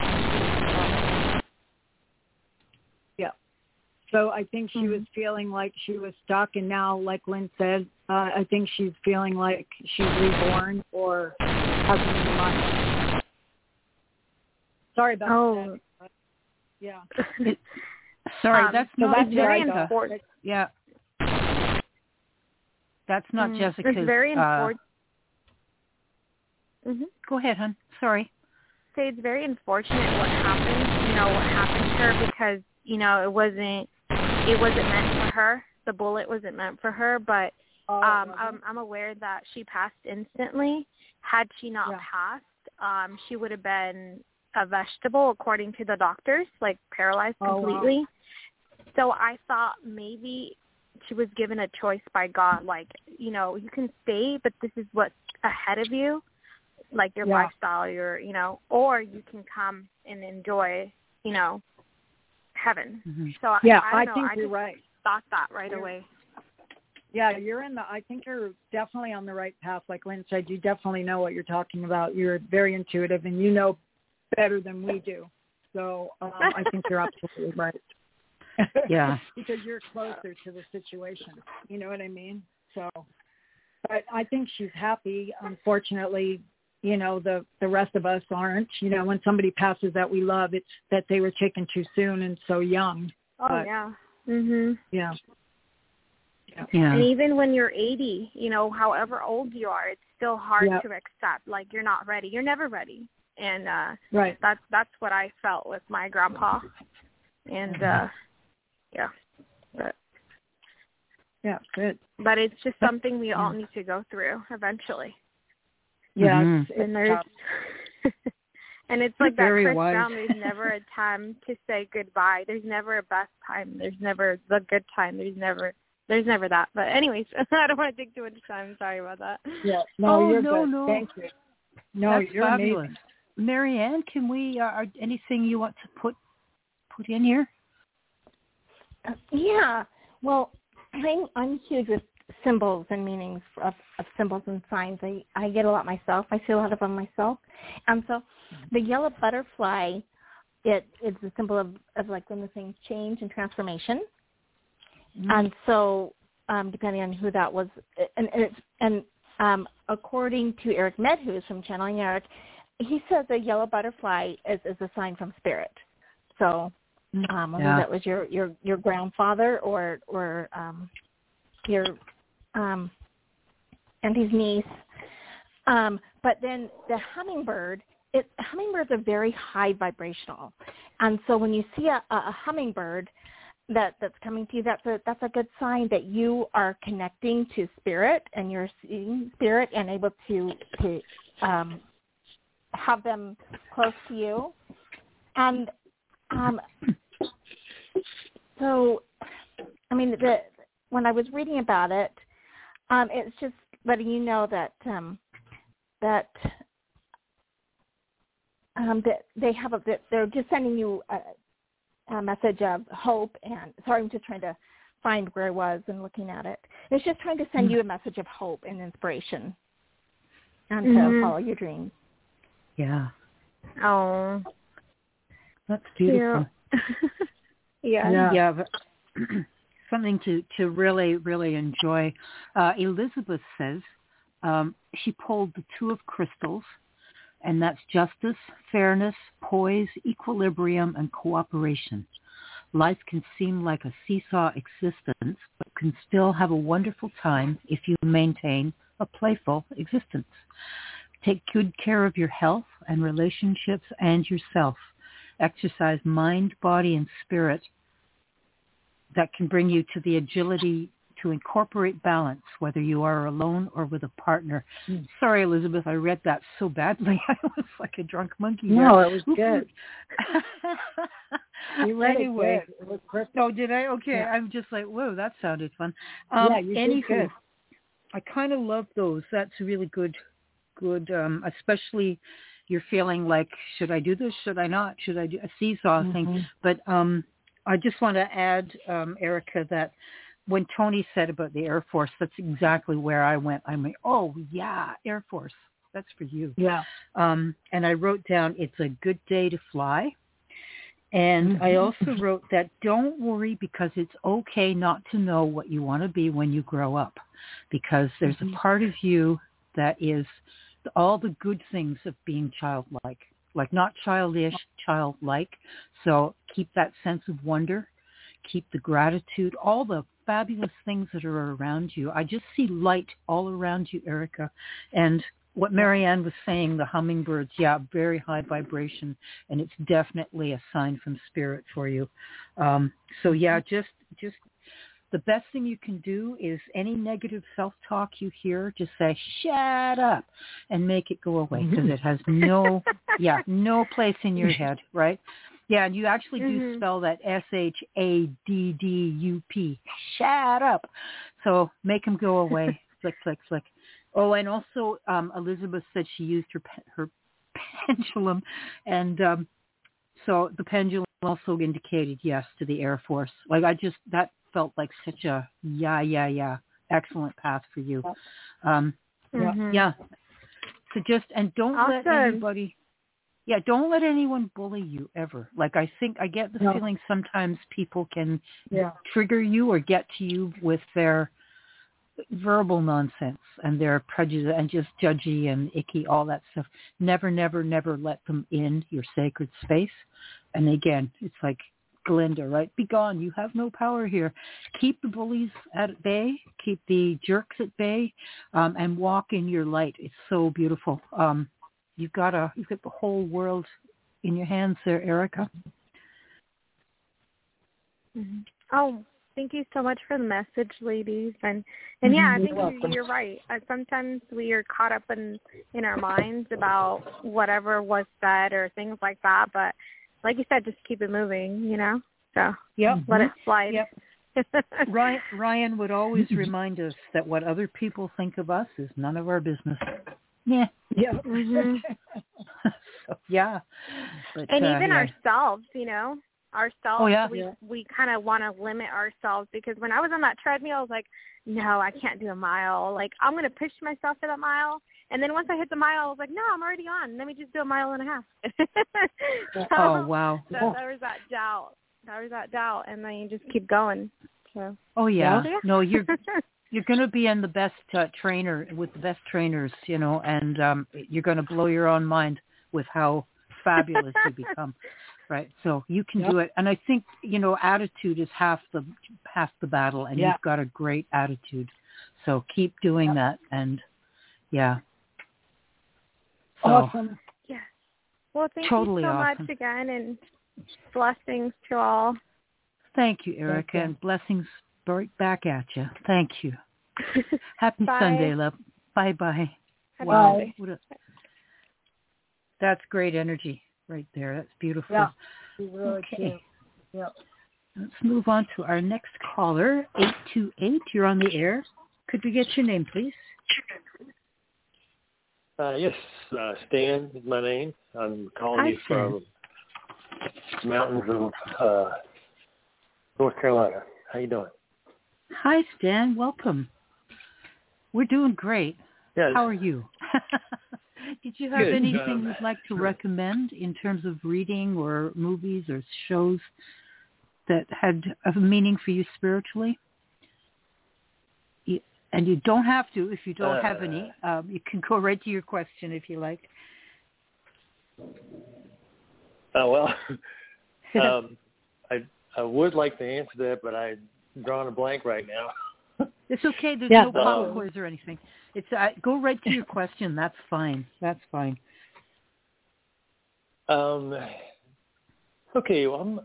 So I think she was feeling like she was stuck, and now, like Lynn said, I think she's feeling like she's reborn or has a new life. Sorry about that. Yeah. Sorry, that's not very important. Yeah. That's not Jessica's. It's very important. Go ahead, hon. Sorry. Say it's very unfortunate what happened. You know what happened to her, because you know it wasn't meant for her. The bullet wasn't meant for her, but I'm aware that she passed instantly. Had she not passed, she would have been a vegetable, according to the doctors, like paralyzed completely. So I thought maybe she was given a choice by God, like, you know, you can stay, but this is what's ahead of you, like your lifestyle, your, you know, or you can come and enjoy, you know, heaven. So I think you're right. Thought that right away. Yeah, I think you're definitely on the right path. Like Lynn said, you definitely know what you're talking about. You're very intuitive, and you know better than we do. So I think you're absolutely right. Yeah. Because you're closer to the situation. You know what I mean? So, but I think she's happy. Unfortunately, you know, the rest of us aren't. You know, when somebody passes that we love, it's that they were taken too soon and so young. Yeah. Yeah. And even when you're 80, you know, however old you are, it's still hard to accept. Like, you're not ready. You're never ready. And right. That's what I felt with my grandpa. And yeah. But yeah, good. But it's just something we all need to go through eventually. Yeah, and there's and it's like that Chris wise. Brown, there's never a time to say goodbye. There's never a best time. There's never the good time. There's never that. But anyways, I don't want to take too much time. Sorry about that. Yeah. No, you're good. No. Thank you. No, That's you're fabulous. amazing. Marianne, can we anything you want to put in here? Yeah. Well, I'm huge with symbols and meanings of symbols and signs. I get a lot myself. I see a lot of them myself. And so the yellow butterfly, it's a symbol of like when the things change and transformation. Mm-hmm. And so depending on who that was, and according to Eric Medhus from Channeling Eric, he says a yellow butterfly is a sign from spirit. So whether that was your grandfather or your auntie's niece. But then the hummingbird, hummingbirds are very high vibrational. And so when you see a hummingbird that's coming to you, that's a good sign that you are connecting to spirit and you're seeing spirit and able to have them close to you. And so, I mean, when I was reading about it, it's just letting you know that that they have they're just sending you a message of hope. And sorry, I'm just trying to find where I was and looking at it. It's just trying to send you a message of hope and inspiration, and to follow your dreams. Yeah. Oh, that's beautiful. Yeah. But something to really, really enjoy. Elizabeth says she pulled the Two of Crystals, and that's justice, fairness, poise, equilibrium, and cooperation. Life can seem like a seesaw existence, but can still have a wonderful time if you maintain a playful existence. Take good care of your health and relationships and yourself. Exercise mind, body, and spirit that can bring you to the agility to incorporate balance, whether you are alone or with a partner. Sorry, Elizabeth, I read that so badly. I was like a drunk monkey. No, it was good. You read anyway, it good. It was perfect. Oh, did I? Okay, yeah. I'm just like, whoa, that sounded fun. You did good. I kind of love those. That's really good, especially you're feeling like, should I do this? Should I not? Should I do a seesaw thing? But I just want to add, Erica, that when Tony said about the Air Force, that's exactly where I went. I'm like, oh, yeah, Air Force. That's for you. Yeah. And I wrote down, it's a good day to fly. And I also wrote that don't worry because it's okay not to know what you want to be when you grow up, because there's a part of you that is all the good things of being childlike, like not childish, childlike. So keep that sense of wonder, keep the gratitude, all the fabulous things that are around you. I just see light all around you, Erica. And what Marianne was saying, the hummingbirds, very high vibration, and it's definitely a sign from spirit for you. Just the best thing you can do is any negative self-talk you hear, just say, shut up, and make it go away, because it has no place in your head, right? Yeah, and you actually do spell that SHADDUP, shut up. So make them go away, flick, flick, flick. Oh, and also Elizabeth said she used her pendulum, and so the pendulum also indicated yes to the Air Force. Like that felt like such a excellent path for you. Yeah. So don't let anybody. Yeah, don't let anyone bully you ever. Like I get the feeling sometimes people can trigger you or get to you with their verbal nonsense and their prejudice and just judgy and icky, all that stuff. Never, never, never let them in your sacred space. And again, it's like Glinda, right? Be gone. You have no power here. Keep the bullies at bay. Keep the jerks at bay, and walk in your light. It's so beautiful. you've got the whole world in your hands there, Erica. Mm-hmm. Oh, thank you so much for the message, ladies. And yeah, I think you're right. Sometimes we are caught up in our minds about whatever was said or things like that. But like you said, just keep it moving, you know? So let it slide. Yep. Ryan would always remind us that what other people think of us is none of our business. Yeah. Yeah. Mm-hmm. So, yeah. But, and even ourselves, you know? Ourselves, we kind of want to limit ourselves, because when I was on that treadmill, I was like, no, I can't do a mile. Like, I'm going to push myself to that mile. And then once I hit the mile, I was like, no, I'm already on. Let me just do a mile and a half. Oh, wow. So there was that doubt. And then you just keep going. So. Oh, yeah. No, you're going to be in the best trainer with the best trainers, you know, and you're going to blow your own mind with how fabulous you become. Right, so you can do it, and I think, you know, attitude is half the battle, and you've got a great attitude. So keep doing that, and So, awesome. Yes. Well, thank totally you so awesome. much again, and blessings to all. Thank you, Erica, and blessings right back at you. Thank you. Happy Bye. Sunday, love. Bye-bye. Wow, that's great energy. Right there. That's beautiful. Yeah. Okay. Yep. Let's move on to our next caller, 828. You're on the air. Could we get your name, please? Yes, Stan is my name. I'm calling you from the mountains of North Carolina. How you doing? Hi, Stan. Welcome. We're doing great. Yeah. How are you? Did you have anything you'd like to recommend in terms of reading or movies or shows that had a meaning for you spiritually? And you don't have to if you don't have any. You can go right to your question if you like. Well, I would like to answer that, but I'm drawing a blank right now. It's okay. There's no pop quiz or anything. It's go right to your question. That's fine. That's fine. Okay. Well,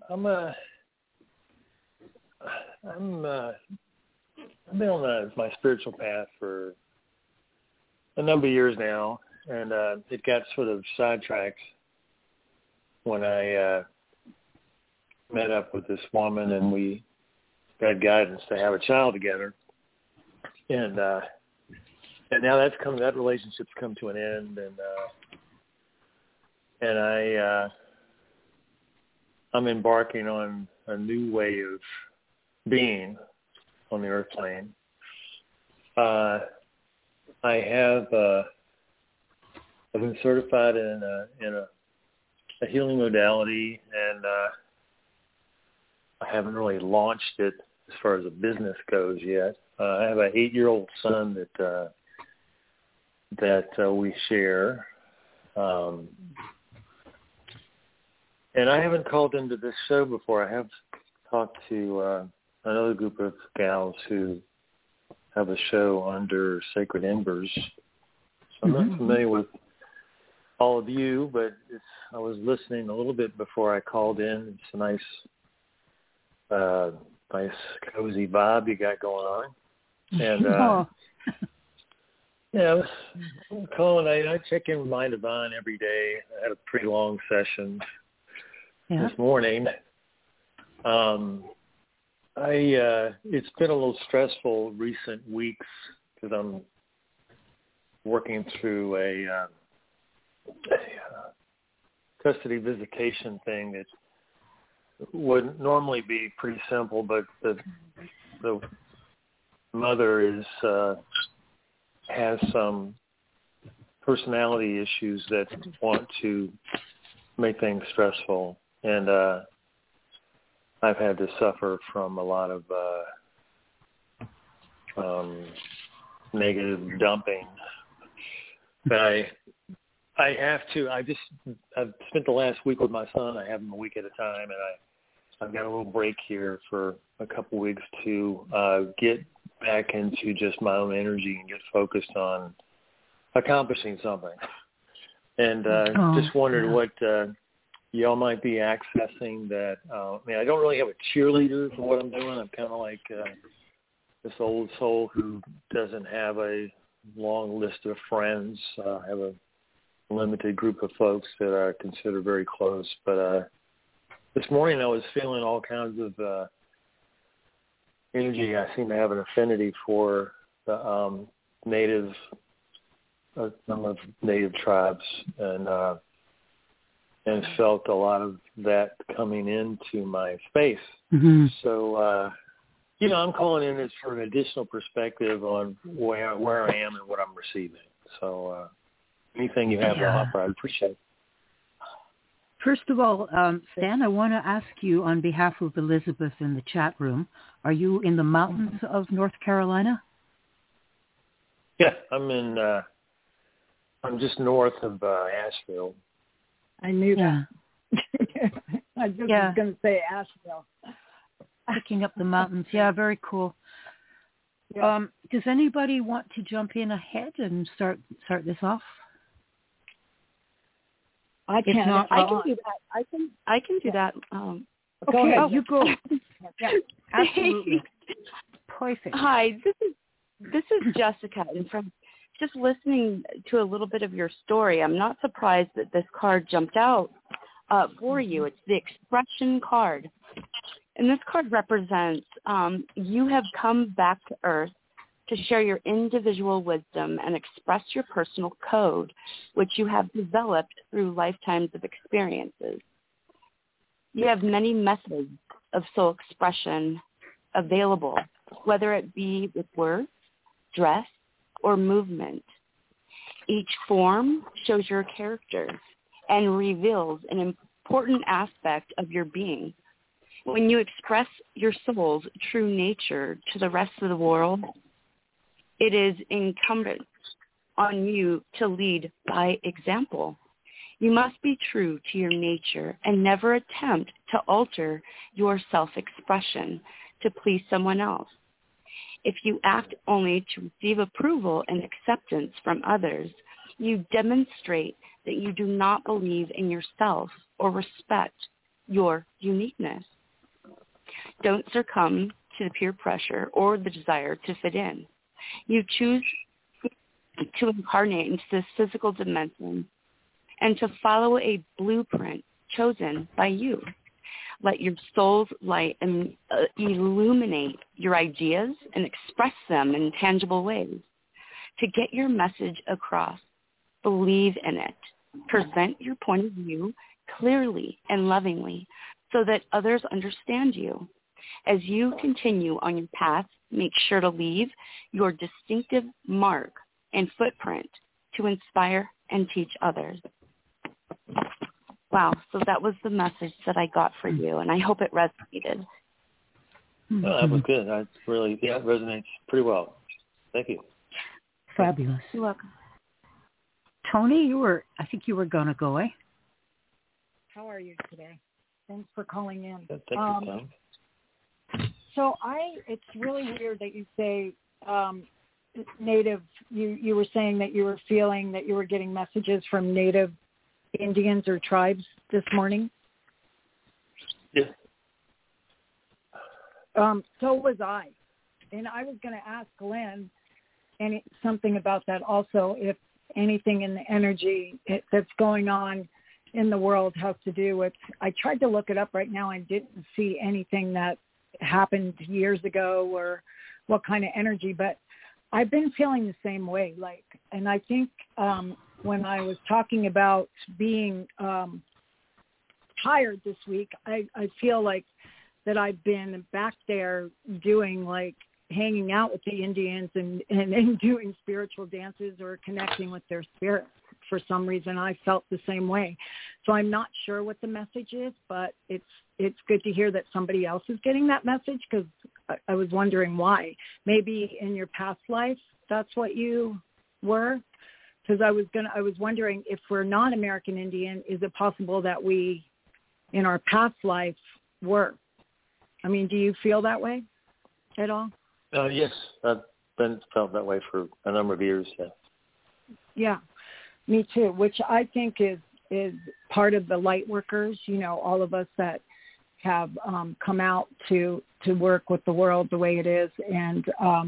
I've been on my spiritual path for a number of years now, and it got sort of sidetracked when I met up with this woman, and we got guidance to have a child together, and now that relationship's come to an end, and I'm embarking on a new way of being on the earth plane. I have I've been certified in a healing modality, and I haven't really launched it as far as a business goes yet. I have an 8-year-old son that we share, and I haven't called into this show before. I have talked to another group of gals who have a show under Sacred Embers. So I'm not familiar with all of you, but I was listening a little bit before I called in. It's a nice cozy vibe you got going on. And I was calling. I check in with My Divine every day. I had a pretty long session this morning. It's been a little stressful recent weeks because I'm working through a custody visitation thing that would normally be pretty simple, but the mother has some personality issues that want to make things stressful, and I've had to suffer from a lot of negative dumping. But I have to. I've spent the last week with my son. I have him a week at a time, and I've got a little break here for a couple weeks to get back into just my own energy and get focused on accomplishing something. And just wondered what y'all might be accessing that. I mean, I don't really have a cheerleader for what I'm doing. I'm kind of like this old soul who doesn't have a long list of friends. I have a limited group of folks that I consider very close. But this morning I was feeling all kinds of energy. I seem to have an affinity for the some of native tribes, and felt a lot of that coming into my space. Mm-hmm. So, I'm calling in as for an additional perspective on where I am and what I'm receiving. So, anything you have to offer, I'd appreciate it. First of all, Stan, I want to ask you on behalf of Elizabeth in the chat room, are you in the mountains of North Carolina? Yeah, I'm just north of Asheville. I knew that. I just was going to say Asheville. Picking up the mountains. Yeah, very cool. Yeah. Does anybody want to jump in ahead and start this off? I can. I can do that. I can do that. Okay, go ahead. You go. Yeah, absolutely. Perfect. Hi, this is Jessica, and from just listening to a little bit of your story, I'm not surprised that this card jumped out for you. It's the expression card. And this card represents you have come back to Earth to share your individual wisdom and express your personal code, which you have developed through lifetimes of experiences. You have many methods of soul expression available, whether it be with words, dress, or movement. Each form shows your character and reveals an important aspect of your being. When you express your soul's true nature to the rest of the world, it is incumbent on you to lead by example. You must be true to your nature and never attempt to alter your self-expression to please someone else. If you act only to receive approval and acceptance from others, you demonstrate that you do not believe in yourself or respect your uniqueness. Don't succumb to the peer pressure or the desire to fit in. You choose to incarnate into this physical dimension and to follow a blueprint chosen by you. Let your soul's light illuminate your ideas and express them in tangible ways. To get your message across, believe in it. Present your point of view clearly and lovingly so that others understand you. As you continue on your path, make sure to leave your distinctive mark and footprint to inspire and teach others. Wow, so that was the message that I got for you, and I hope it resonated. Oh, that was good. It resonates pretty well. Thank you. Fabulous. You're welcome. Tony, I think you were going to go, eh? How are you today? Thanks for calling in. Thank you, Tom. So it's really weird that you say Native. You were saying that you were feeling that you were getting messages from Native Indians or tribes this morning. Yes. So was I, and I was going to ask Glenn something about that also. If anything in the energy that's going on in the world has to do with. I tried to look it up right now. I didn't see anything that happened years ago or what kind of energy, but I've been feeling the same way. And I think when I was talking about being tired this week, I feel like that I've been back there doing hanging out with the Indians and doing spiritual dances or connecting with their spirits. For some reason, I felt the same way. So I'm not sure what the message is, but it's good to hear that somebody else is getting that message, because I was wondering why. Maybe in your past life, that's what you were. Because I was wondering, if we're not American Indian, is it possible that we, in our past life, were? I mean, do you feel that way at all? Yes, I've felt that way for a number of years. Yeah. Yeah. Me too, which I think is part of the light workers, all of us that have come out to work with the world the way it is. And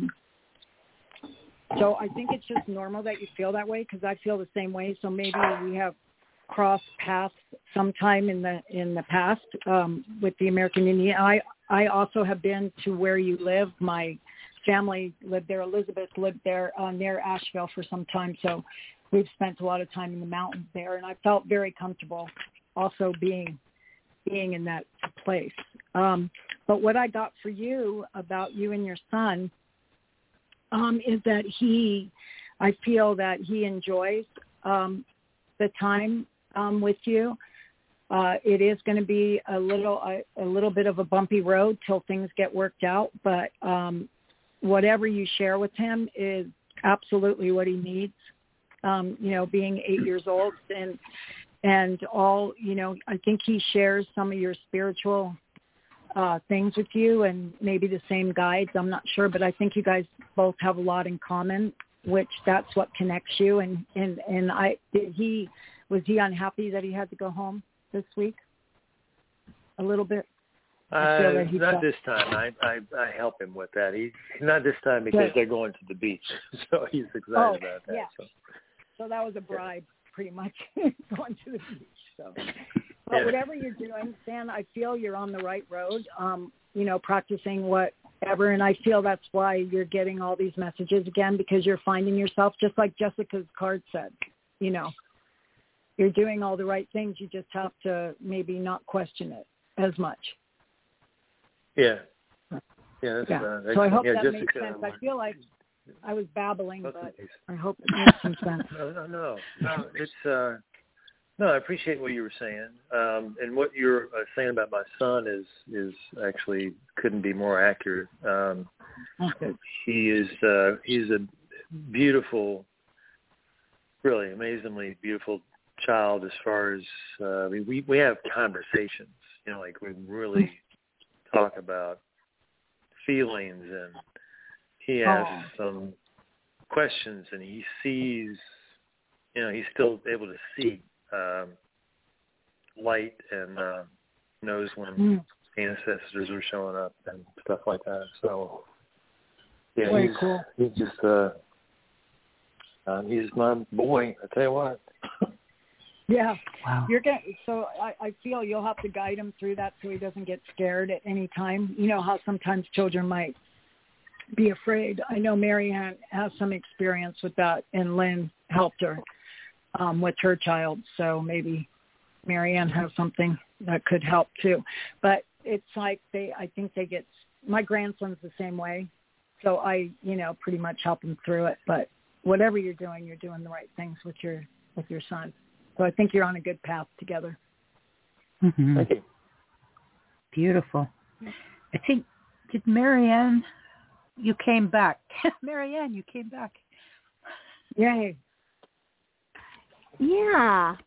so I think it's just normal that you feel that way, because I feel the same way. So maybe we have crossed paths sometime in the past with the American Indian. I also have been to where you live. My family lived there. Elizabeth lived there near Asheville for some time. So we've spent a lot of time in the mountains there, and I felt very comfortable also being in that place. But what I got for you about you and your son is that I feel that he enjoys the time with you. It is going to be a little bit of a bumpy road till things get worked out, but whatever you share with him is absolutely what he needs. Being 8 years old and all, I think he shares some of your spiritual things with you, and maybe the same guides. I'm not sure, but I think you guys both have a lot in common, which that's what connects you. Was he unhappy that he had to go home this week? A little bit. Not this time. I help him with that. He's not this time because they're going to the beach, so he's excited about that. Yeah. So that was a bribe, pretty much, going to the beach. So, but whatever you're doing, Stan, I feel you're on the right road. Practicing whatever, and I feel that's why you're getting all these messages again, because you're finding yourself, just like Jessica's card said. You're doing all the right things. You just have to maybe not question it as much. Yeah. So I hope that makes sense. I feel like I was babbling, but I hope it makes some sense. No. It's I appreciate what you were saying, and what you're saying about my son is actually couldn't be more accurate. He's a beautiful, really amazingly beautiful child. As far as we have conversations, like we really talk about feelings, and he asks some questions, and he sees, he's still able to see light, and knows when ancestors are showing up and stuff like that. So yeah, very cool. He's just he's my boy, I tell you what. Yeah. Wow. So I feel you'll have to guide him through that so he doesn't get scared at any time. You know how sometimes children might be afraid. I know Marianne has some experience with that, and Lynn helped her with her child. So maybe Marianne has something that could help too. But it's like I think my grandson's the same way. So I, pretty much help him through it. But whatever you're doing the right things with your son. So I think you're on a good path together. Mm-hmm. Thank you. Beautiful. I think, did Marianne, you came back. Marianne, you came back. Yay. Yeah.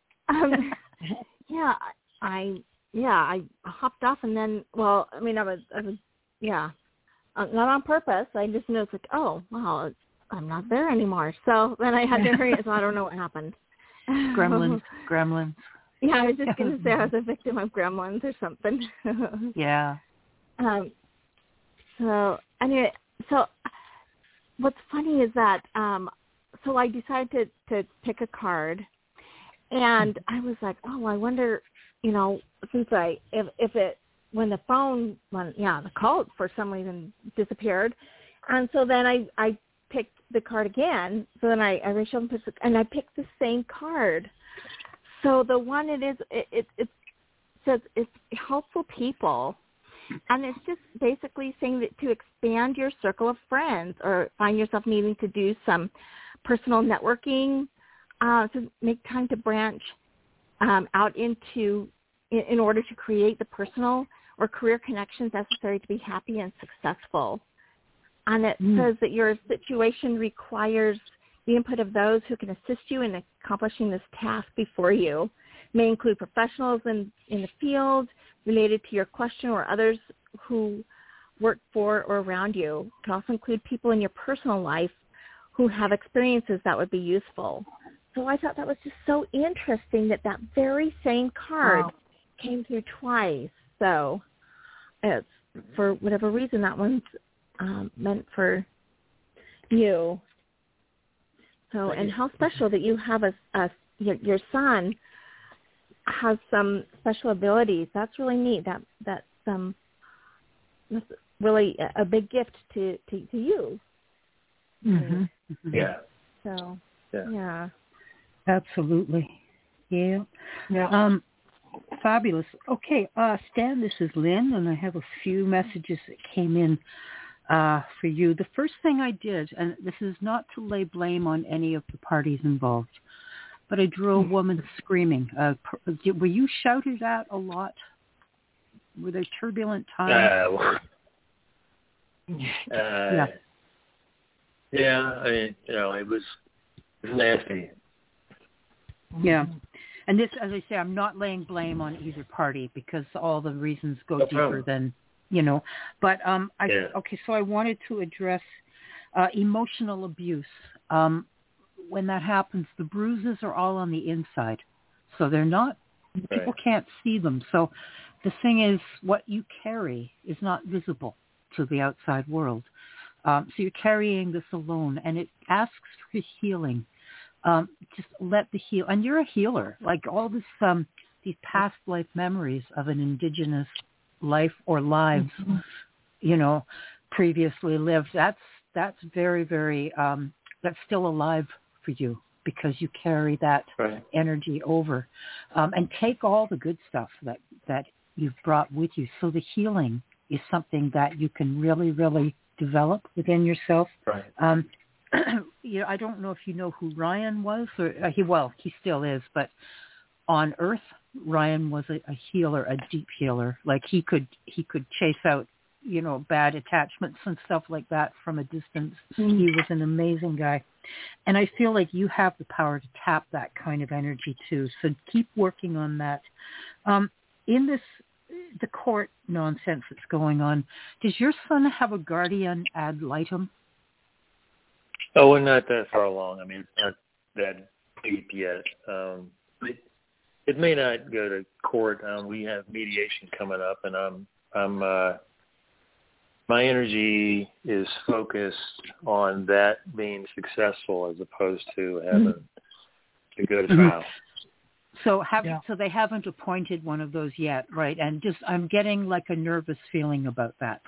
I hopped off, and then, I was not on purpose. I just noticed, oh, wow, I'm not there anymore. So then I had to hurry, so I don't know what happened. Gremlins. Yeah, I was just going to say I was a victim of gremlins or something. Yeah. So anyway, what's funny is that, so I decided to pick a card, and I was like, oh, I wonder, since when the call for some reason disappeared, and so then I picked the card again. So then I reached out and I picked the same card. So the one it says it's helpful people, and it's just basically saying that to expand your circle of friends, or find yourself needing to do some personal networking, to make time to branch out into in order to create the personal or career connections necessary to be happy and successful. And it says that your situation requires the input of those who can assist you in accomplishing this task before you. It may include professionals in the field related to your question, or others who work for or around you. It can also include people in your personal life who have experiences that would be useful. so I thought that was just so interesting that very same card came through twice. So it's, for whatever reason, that one's meant for you. So, and how special that you have your son has some special abilities. That's really neat. That's really a big gift to you. Mm-hmm. Yeah. So, yeah. Absolutely. Yeah. Fabulous. Okay, Stan, this is Lynn, and I have a few messages that came in for you. The first thing I did, and this is not to lay blame on any of the parties involved, but I drew a woman screaming. Were you shouted at a lot? Were there turbulent times? Yeah, I mean, it was nasty. Yeah. And this, as I say, I'm not laying blame on either party because all the reasons go deeper than, But okay, so I wanted to address emotional abuse. When that happens, the bruises are all on the inside. So they're not, people can't see them. So the thing is, what you carry is not visible to the outside world. So you're carrying this alone, and it asks for healing. Just let the heal, and you're a healer. Like all this, these past life memories of an indigenous life or lives, previously lived. That's very, very. That's still alive for you because you carry that energy over, and take all the good stuff that you've brought with you. So the healing is something that you can really, really develop within yourself. Right. I don't know if you know who Ryan was, or he still is, but on Earth, Ryan was a healer, a deep healer. Like he could chase out, bad attachments and stuff like that from a distance. He was an amazing guy. And I feel like you have the power to tap that kind of energy too. So keep working on that. In the court nonsense that's going on, does your son have a guardian ad litem? Oh, we're not that far along. I mean, it's not that deep yet. It may not go to court. We have mediation coming up, and my energy is focused on that being successful as opposed to having to go to trial. So so they haven't appointed one of those yet, right? And I'm getting like a nervous feeling about that.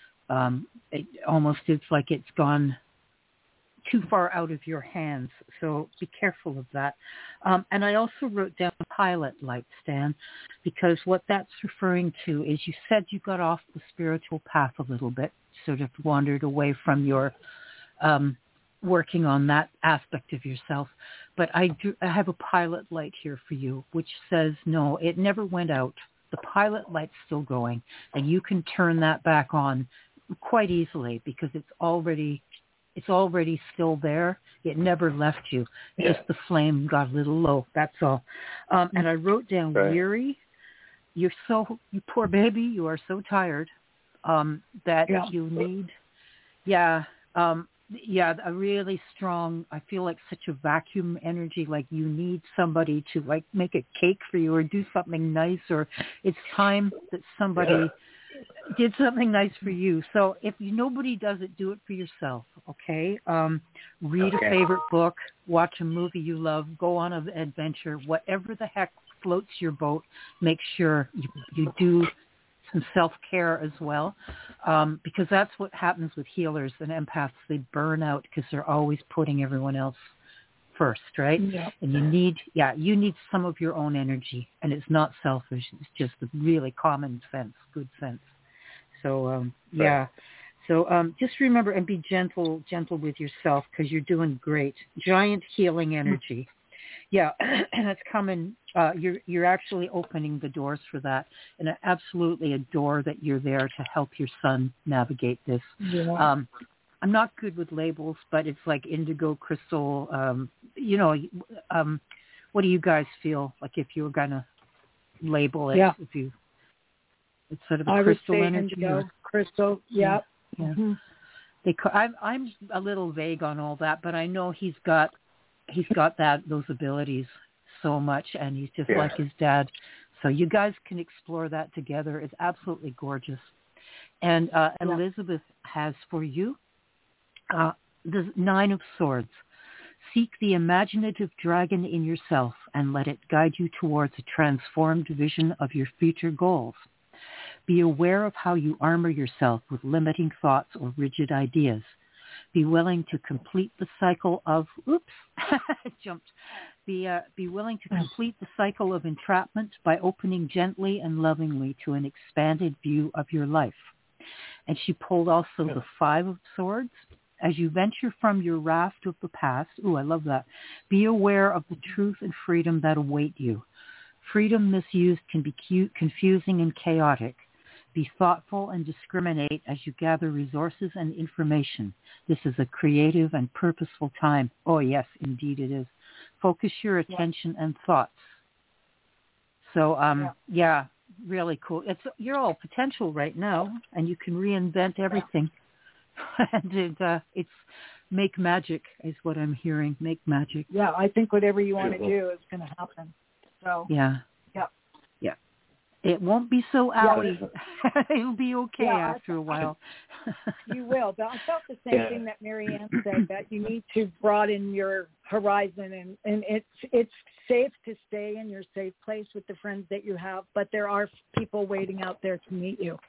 It's like it's gone too far out of your hands. So be careful of that. And I also wrote down pilot light, Stan, because what that's referring to is you said you got off the spiritual path a little bit, sort of wandered away from your working on that aspect of yourself. But I have a pilot light here for you, which says, no, it never went out. The pilot light's still going, and you can turn that back on quite easily because it's already still there. It never left you. Just the flame got a little low. That's all. And I wrote down, weary. You poor baby, you are so tired that you need, a really strong, I feel like such a vacuum energy, like you need somebody to like make a cake for you or do something nice, or it's time that somebody did something nice for you. So if nobody does it, do it for yourself, okay? Read a favorite book, watch a movie you love, go on an adventure, whatever the heck floats your boat. Make sure you do some self-care as well, because that's what happens with healers and empaths. They burn out because they're always putting everyone else first, right? Yeah. And you need some of your own energy, and it's not selfish. It's just the really common sense, good sense. So, So just remember and be gentle with yourself because you're doing great. Giant healing energy. Yeah, and it's coming. You're actually opening the doors for that, and I absolutely adore that you're there to help your son navigate this. Yeah. I'm not good with labels, but it's like indigo, crystal. What do you guys feel like if you were gonna label it? Yeah. It's sort of a crystal energy. Indigo, crystal. Yep. Yeah. Mm-hmm. I'm a little vague on all that, but I know he's got he's got those abilities so much, and he's just like his dad. So you guys can explore that together. It's absolutely gorgeous. And Elizabeth has for you the 9 of Swords. Seek the imaginative dragon in yourself and let it guide you towards a transformed vision of your future goals. Be aware of how you armor yourself with limiting thoughts or rigid ideas. Be willing to complete the cycle of, Be willing to complete the cycle of entrapment by opening gently and lovingly to an expanded view of your life. And she pulled also the 5 of Swords. As you venture from your raft of the past, I love that, be aware of the truth and freedom that await you. Freedom misused can be confusing and chaotic. Be thoughtful and discriminate as you gather resources and information. This is a creative and purposeful time. Oh, yes, indeed it is. Focus your attention and thoughts. So, really cool. You're all potential right now, and you can reinvent everything. And it's make magic is what I'm hearing. Make magic. Yeah, I think whatever you want to do is going to happen. So yeah. It won't be so owie. It'll be okay after a while. You will. But I felt the same thing that Marianne said, that you need to broaden your horizon, and it's safe to stay in your safe place with the friends that you have, but there are people waiting out there to meet you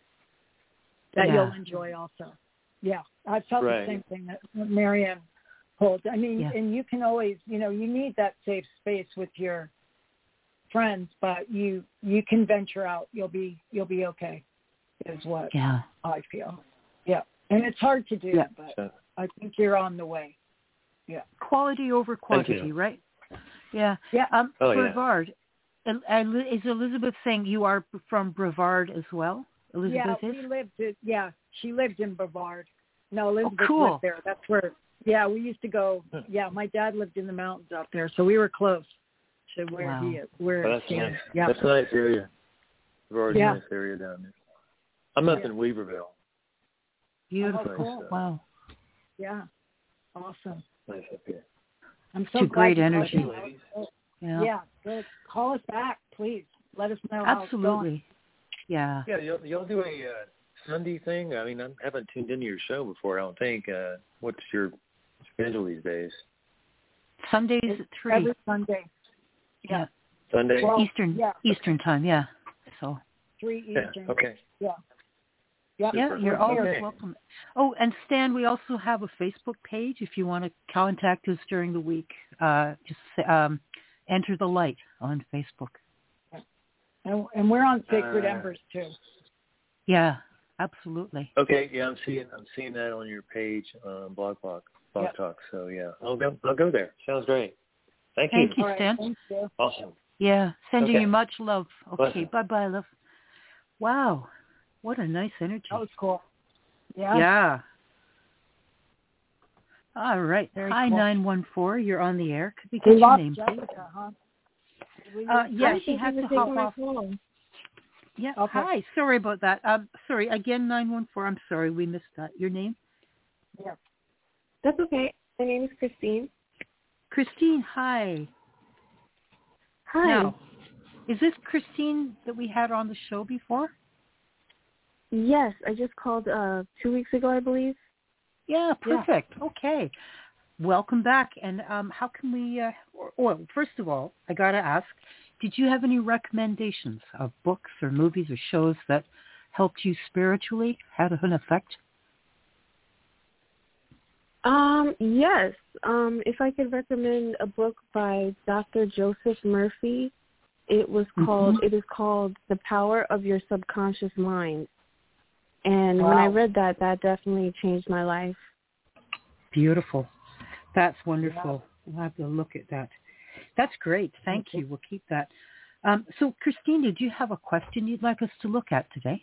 that you'll enjoy also. Yeah, I felt the same thing that Marianne holds. I mean, and you can always, you need that safe space with your friends, but you can venture out. You'll be okay, is what I feel. Yeah, and it's hard to do, but I think you're on the way. Yeah, quality over quantity, right? Yeah. Brevard. Is Elizabeth saying you are from Brevard as well? Elizabeth she lived in Brevard. No, Elizabeth lived there. That's where, we used to go. Yeah, my dad lived in the mountains out there, so we were close to where he is. That's nice. Yeah. That's a nice area. Brevard's a nice area down there. I'm up in Weaverville. Beautiful. Cool. Wow. Yeah. Awesome. Nice up here. I'm so glad great energy. Yeah. Good. Call us back, please. Let us know how it's going. Yeah. Yeah, y'all do a Sunday thing? I mean, I haven't tuned into your show before, I don't think. What's your schedule these days? Sundays at 3. Every Sunday. Yeah. Sunday? Well, Eastern time, So 3 Eastern. Yeah, okay. Yeah. Yeah, you're always welcome. Oh, and Stan, we also have a Facebook page if you want to contact us during the week. Just enter the light on Facebook. And we're on Sacred Embers too. Yeah, absolutely. Okay, I'm seeing that on your page on Blog Talk. So I'll go there. Sounds great. Thank you. Thank you, Stan. Thank you. Awesome. Yeah, sending you much love. Okay, Bless bye, love. Wow, what a nice energy. That was cool. Yeah. Yeah. All right. Very Hi, cool. 914. You're on the air. Could we get your name, please? She has to hop off. Yeah. Okay. Hi. Sorry about that. Sorry. Again, 914. I'm sorry. We missed that. Your name? Yeah. That's okay. My name is Christine. Christine, hi. Hi. Now, is this Christine that we had on the show before? Yes. I just called 2 weeks ago, I believe. Yeah, perfect. Yeah. Okay. Welcome back. And how can we, well, first of all, I got to ask, did you have any recommendations of books or movies or shows that helped you spiritually, had an effect? Yes. If I could recommend a book by Dr. Joseph Murphy, it is called The Power of Your Subconscious Mind. And when I read that definitely changed my life. Beautiful. That's wonderful. We'll have to look at that. That's great. Thank you. We'll keep that. So, Christine, did you have a question you'd like us to look at today?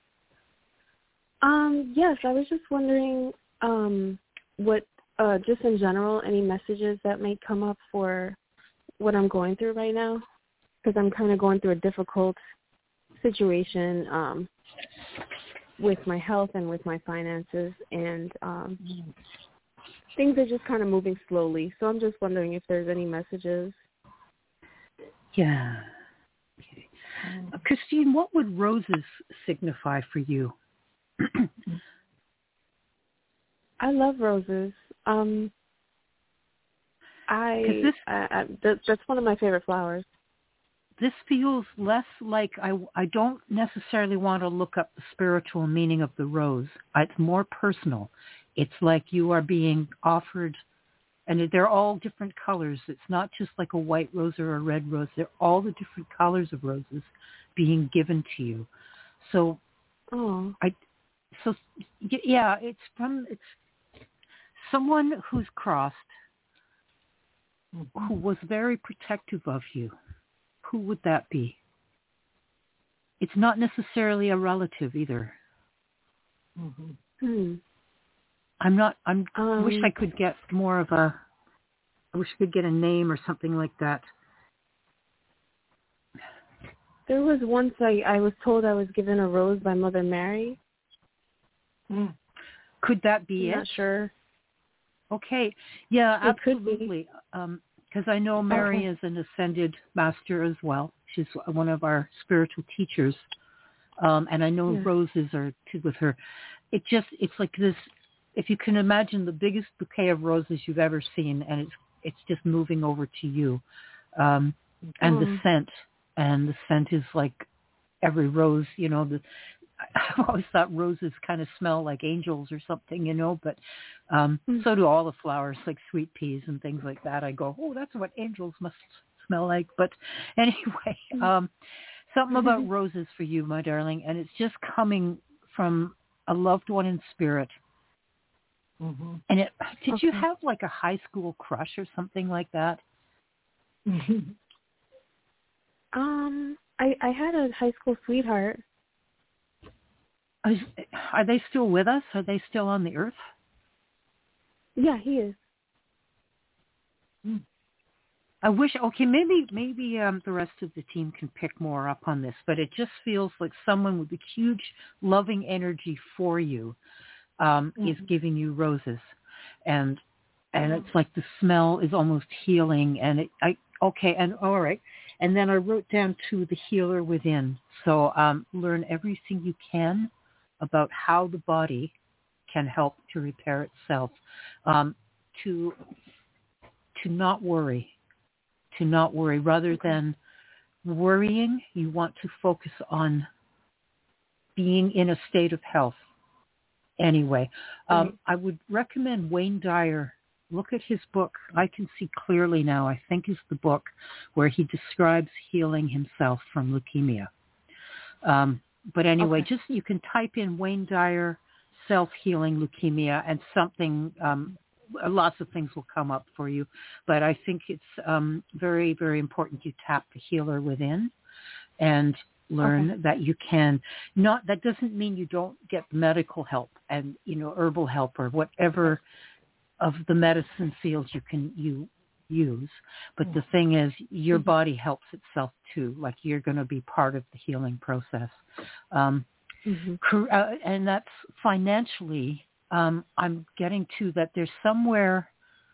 Yes, I was just wondering what, just in general, any messages that may come up for what I'm going through right now, because I'm kind of going through a difficult situation with my health and with my finances, and things are just kind of moving slowly. So I'm just wondering if there's any messages. Yeah. Okay. Christine, what would roses signify for you? I love roses. That's one of my favorite flowers. This feels less like I don't necessarily want to look up the spiritual meaning of the rose. It's more personal. It's like you are being offered, and they're all different colors. It's not just like a white rose or a red rose. They're all the different colors of roses being given to you. So, it's someone who's crossed, who was very protective of you. Who would that be? It's not necessarily a relative either. Mm-hmm. I wish I could get more of I wish I could get a name or something like that. There was once I was told I was given a rose by Mother Mary. Could that be I'm it? Not sure. Okay. Yeah, it absolutely. Because I know Mary is an ascended master as well. She's one of our spiritual teachers. And I know roses are too with her. It's like this, if you can imagine the biggest bouquet of roses you've ever seen, and it's just moving over to you. And the scent is like every rose, I've always thought roses kind of smell like angels or something, but so do all the flowers, like sweet peas and things like that. I go, oh, that's what angels must smell like. But anyway, something about roses for you, my darling, and it's just coming from a loved one in spirit. Mm-hmm. And did you have like a high school crush or something like that? I had a high school sweetheart. Are they still with us? Are they still on the earth? Yeah, he is. I wish, maybe the rest of the team can pick more up on this, but it just feels like someone with a huge loving energy for you is giving you roses. And it's like the smell is almost healing. And all right. And then I wrote down to the healer within. So learn everything you can about how the body can help to repair itself, to not worry. To not worry. Rather than worrying, you want to focus on being in a state of health. Anyway, I would recommend Wayne Dyer. Look at his book. I Can See Clearly Now, I think is the book where he describes healing himself from leukemia. But anyway, just you can type in Wayne Dyer self-healing leukemia and something, lots of things will come up for you. But I think it's very, very important you tap the healer within and learn that you can not, that doesn't mean you don't get medical help and, herbal help or whatever of the medicine fields you use. But the thing is, your body helps itself too. Like you're going to be part of the healing process. And that's financially, I'm getting to that there's somewhere,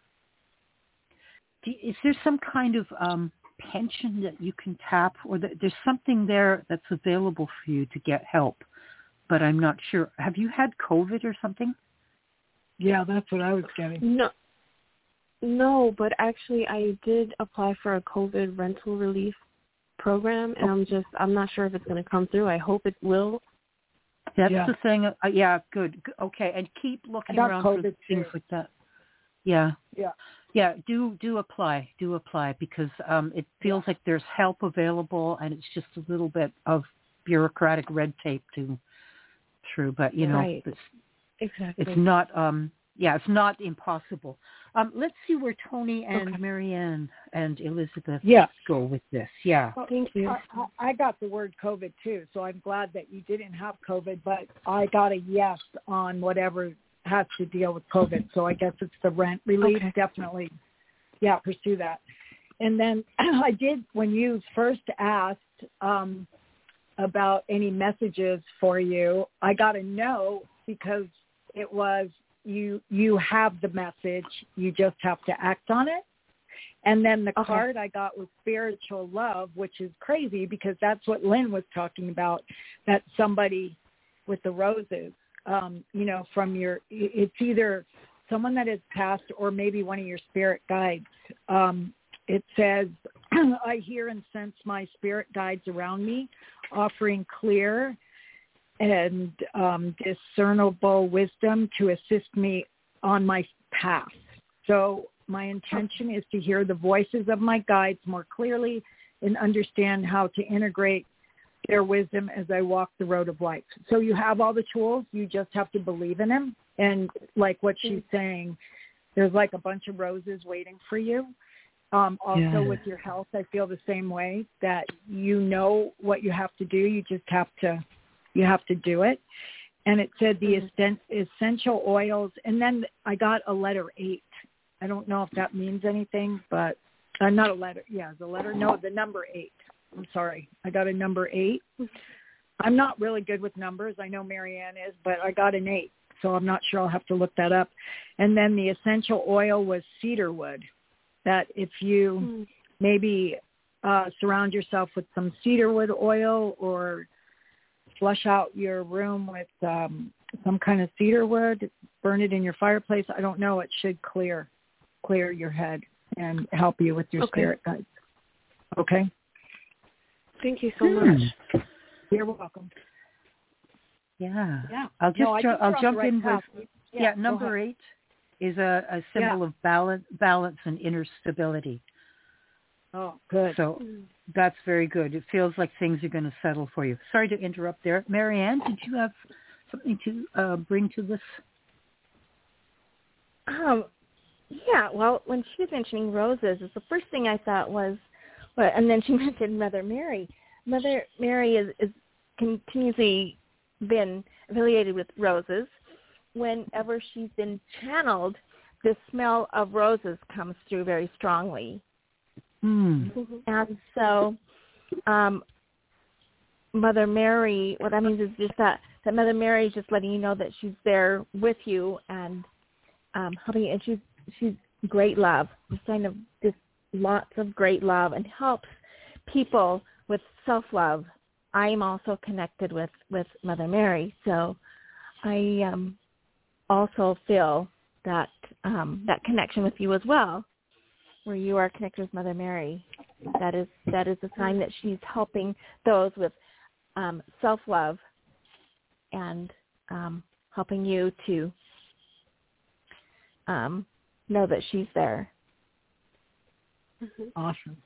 is there some kind of pension that you can tap, or that there's something there that's available for you to get help? But I'm not sure. Have you had COVID or something? Yeah, that's what I was getting. No, but actually I did apply for a COVID rental relief program, and I'm not sure if it's going to come through. I hope it will. That's the thing. Yeah, good. Okay, and keep looking around for things like that. Yeah. Do apply. Because it feels like there's help available, and it's just a little bit of bureaucratic red tape through. But right. Exactly. It's not. It's not impossible. Let's see where Tony and Marianne and Elizabeth go with this. Yeah. Well, thank you. I got the word COVID too, so I'm glad that you didn't have COVID, but I got a yes on whatever has to deal with COVID. So I guess it's the rent relief. Okay. Definitely. Yeah, pursue that. And then I did, when you first asked about any messages for you, I got a no because it was you have the message. You just have to act on it. And then the card I got was spiritual love, which is crazy because that's what Lynn was talking about, that somebody with the roses, from it's either someone that has passed or maybe one of your spirit guides. It says, I hear and sense my spirit guides around me, offering clear and discernible wisdom to assist me on my path. So my intention is to hear the voices of my guides more clearly and understand how to integrate their wisdom as I walk the road of life. So you have all the tools. You just have to believe in them. And like what she's saying, there's like a bunch of roses waiting for you. With your health, I feel the same way, that you know what you have to do. You just have to do it. And it said the essential oils. And then I got a letter 8. I don't know if that means anything, but not a letter. Yeah, the letter. No, the number 8. I'm sorry. I got a number 8. I'm not really good with numbers. I know Marianne is, but I got an 8. So I'm not sure. I'll have to look that up. And then the essential oil was cedarwood, that if you maybe surround yourself with some cedarwood oil or flush out your room with some kind of cedarwood, burn it in your fireplace. I don't know. It should clear your head and help you with your spirit guides. Okay? Thank you so much. You're welcome. Yeah. I'll jump in with number 8 is a symbol of balance and inner stability. Oh, good. So that's very good. It feels like things are going to settle for you. Sorry to interrupt there. Marianne, did you have something to bring to this? Yeah, well, when she was mentioning roses, the first thing I thought was, and then she mentioned Mother Mary. Mother Mary is continuously been affiliated with roses. Whenever she's been channeled, the smell of roses comes through very strongly. And so Mother Mary, what that means is just that Mother Mary is just letting you know that she's there with you and helping you. And she's great love, just lots of great love, and helps people with self-love. I am also connected with Mother Mary, so I also feel that that connection with you as well, where you are connected with Mother Mary. That is a sign that she's helping those with self-love and helping you to know that she's there. Awesome.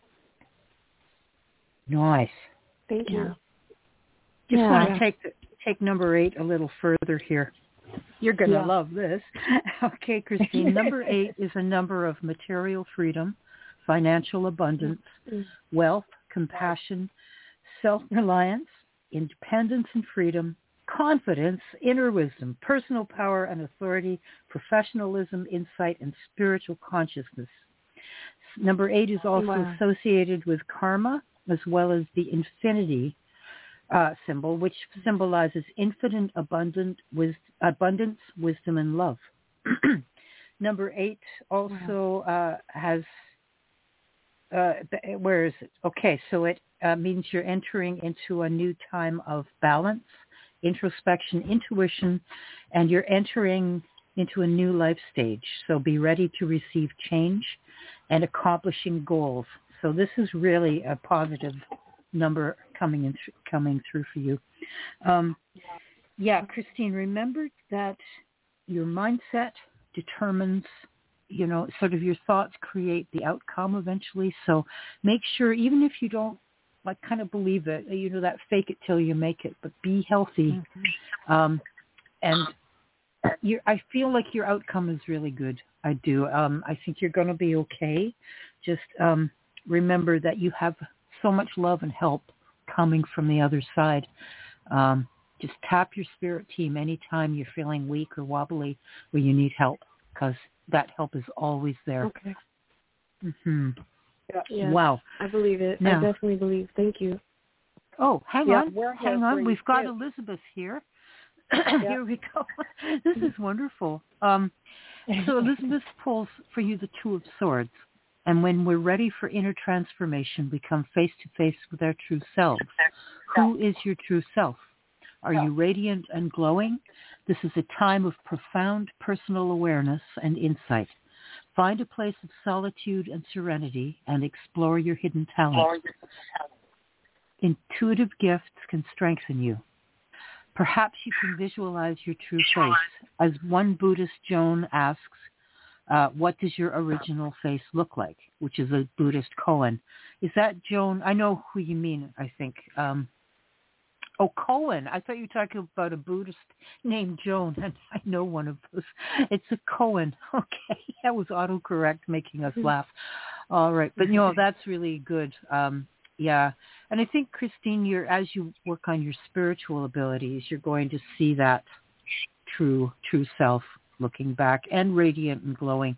Nice. Thank you. Just want to take number 8 a little further here. You're going to love this. Okay, Christine. Number 8 is a number of material freedom, financial abundance, wealth, compassion, self-reliance, independence and freedom, confidence, inner wisdom, personal power and authority, professionalism, insight, and spiritual consciousness. Number 8 is also associated with karma, as well as the infinity symbol, which symbolizes infinite abundance, wisdom, and love. Number 8 also has, where is it? Okay, so it means you're entering into a new time of balance, introspection, intuition, and you're entering into a new life stage. So be ready to receive change and accomplishing goals. So this is really a positive number coming through for you. Christine, remember that your mindset determines, sort of your thoughts create the outcome eventually. So make sure, even if you don't kind of believe it, that fake it till you make it, but be healthy. And I feel like your outcome is really good. I do. I think you're going to be okay. Just remember that you have so much love and help coming from the other side. Just tap your spirit team anytime you're feeling weak or wobbly where you need help, because that help is always there. Okay. Mm-hmm. Yeah, wow. I believe it. Now, I definitely believe. Thank you. Oh, hang on. We've Got Elizabeth here. Here we go. This is wonderful. So Elizabeth pulls for you the Two of Swords. And when we're ready for inner transformation, we come face to face with our true selves. Who is your true self? Are you radiant and glowing? This is a time of profound personal awareness and insight. Find a place of solitude and serenity and explore your hidden talents. Intuitive gifts can strengthen you. Perhaps you can visualize your true face. As one Buddhist, Joan, asks, what does your original face look like? Which is a Buddhist koan. Is that Joan? I know who you mean, I think. Koan. I thought you were talking about a Buddhist named Joan, and I know one of those. It's a koan. Okay, that was autocorrect making us laugh. All right, but that's really good. Yeah, and I think, Christine, as you work on your spiritual abilities, you're going to see that true self looking back and radiant and glowing,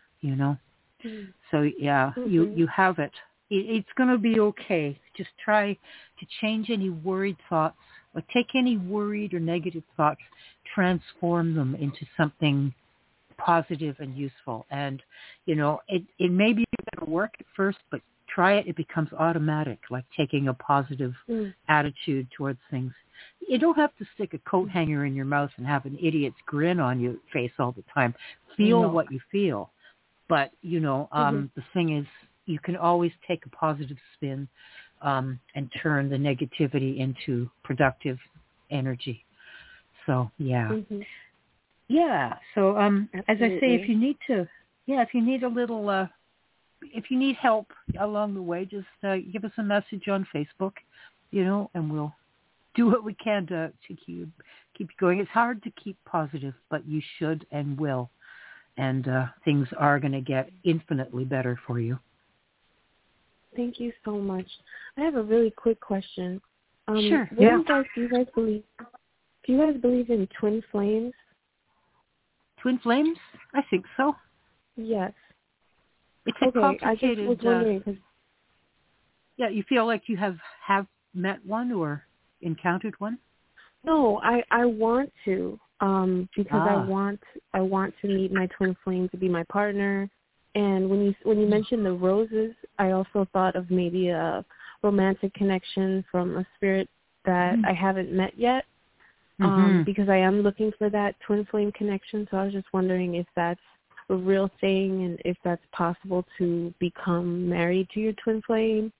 So, yeah, you have it. It's going to be okay. Just try to change any worried thoughts, or take any worried or negative thoughts, transform them into something positive and useful. And, it may be going to work at first, but try it. It becomes automatic, like taking a positive attitude towards things. You don't have to stick a coat hanger in your mouth and have an idiot's grin on your face all the time. Feel what you feel. But, the thing is, you can always take a positive spin and turn the negativity into productive energy. So, yeah. Yeah. So, as I say, if you need a little, if you need help along the way, just give us a message on Facebook, and we'll do what we can to keep you going. It's hard to keep positive, but you should and will. And things are going to get infinitely better for you. Thank you so much. I have a really quick question. Sure. Do you guys believe in twin flames? Twin flames? I think so. Yes. It's a complicated. I just was wondering. Yeah, you feel like you have met one or encountered one? No, I want to. Because I want to meet my twin flame to be my partner. And when you mentioned the roses, I also thought of maybe a romantic connection from a spirit that I haven't met yet. Because I am looking for that twin flame connection. So I was just wondering if that's a real thing and if that's possible to become married to your twin flame.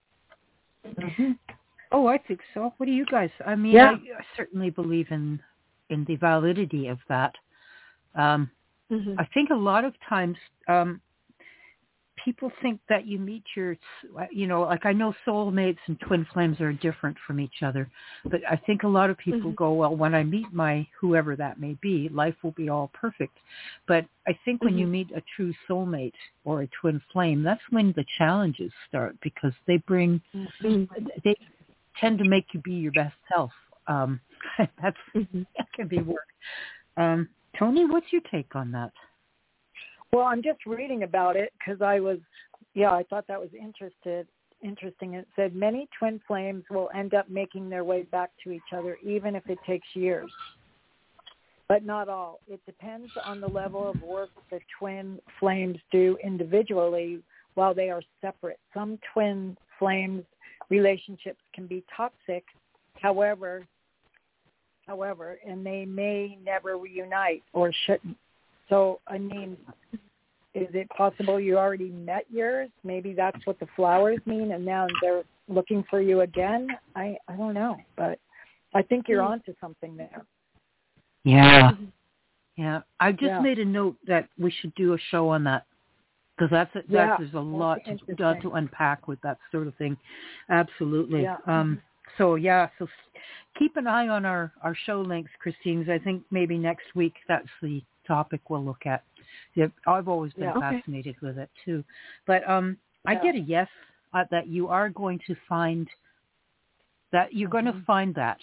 Oh, I think so. What do you guys? I mean, I certainly believe in the validity of that. I think a lot of times people think that you meet your, like I know soulmates and twin flames are different from each other, but I think a lot of people go, well, when I meet my whoever that may be, life will be all perfect. But I think when you meet a true soulmate or a twin flame, that's when the challenges start, because they bring, they tend to make you be your best self. That can be work. Tony, what's your take on that? Well, I'm just reading about it because I thought that was interesting. It said many twin flames will end up making their way back to each other, even if it takes years. But not all. It depends on the level of work the twin flames do individually while they are separate. Some twin flames relationships can be toxic, however, and they may never reunite or shouldn't. So, I mean, is it possible you already met yours? Maybe that's what the flowers mean, and now they're looking for you again? I don't know, but I think you're onto something there. Yeah. Yeah. I just made a note that we should do a show on that, because there's a lot to unpack with that sort of thing. Absolutely. Yeah. So keep an eye on our show links, Christine. I think maybe next week that's the topic we'll look at. Yeah, I've always been fascinated with it too. But I get a yes that you are going to find that you're going to find that.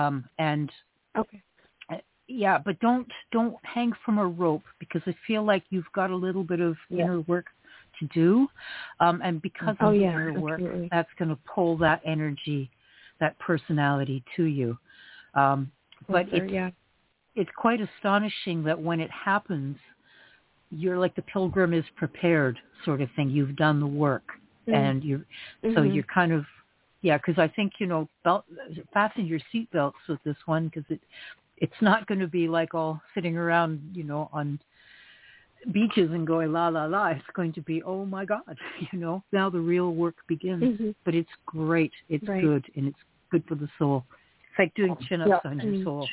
But don't hang from a rope, because I feel like you've got a little bit of inner work to do. And because of the inner work, that's going to pull that energy, that personality to you. But it's quite astonishing that when it happens, you're like the pilgrim is prepared sort of thing. You've done the work, and so you're kind of, because I think, fasten your seatbelts with this one, because it's not going to be like all sitting around, on beaches and going la la la. It's going to be, oh my God, now the real work begins. But it's great. It's good, and it's good for the soul. It's like doing chin-ups on your soul.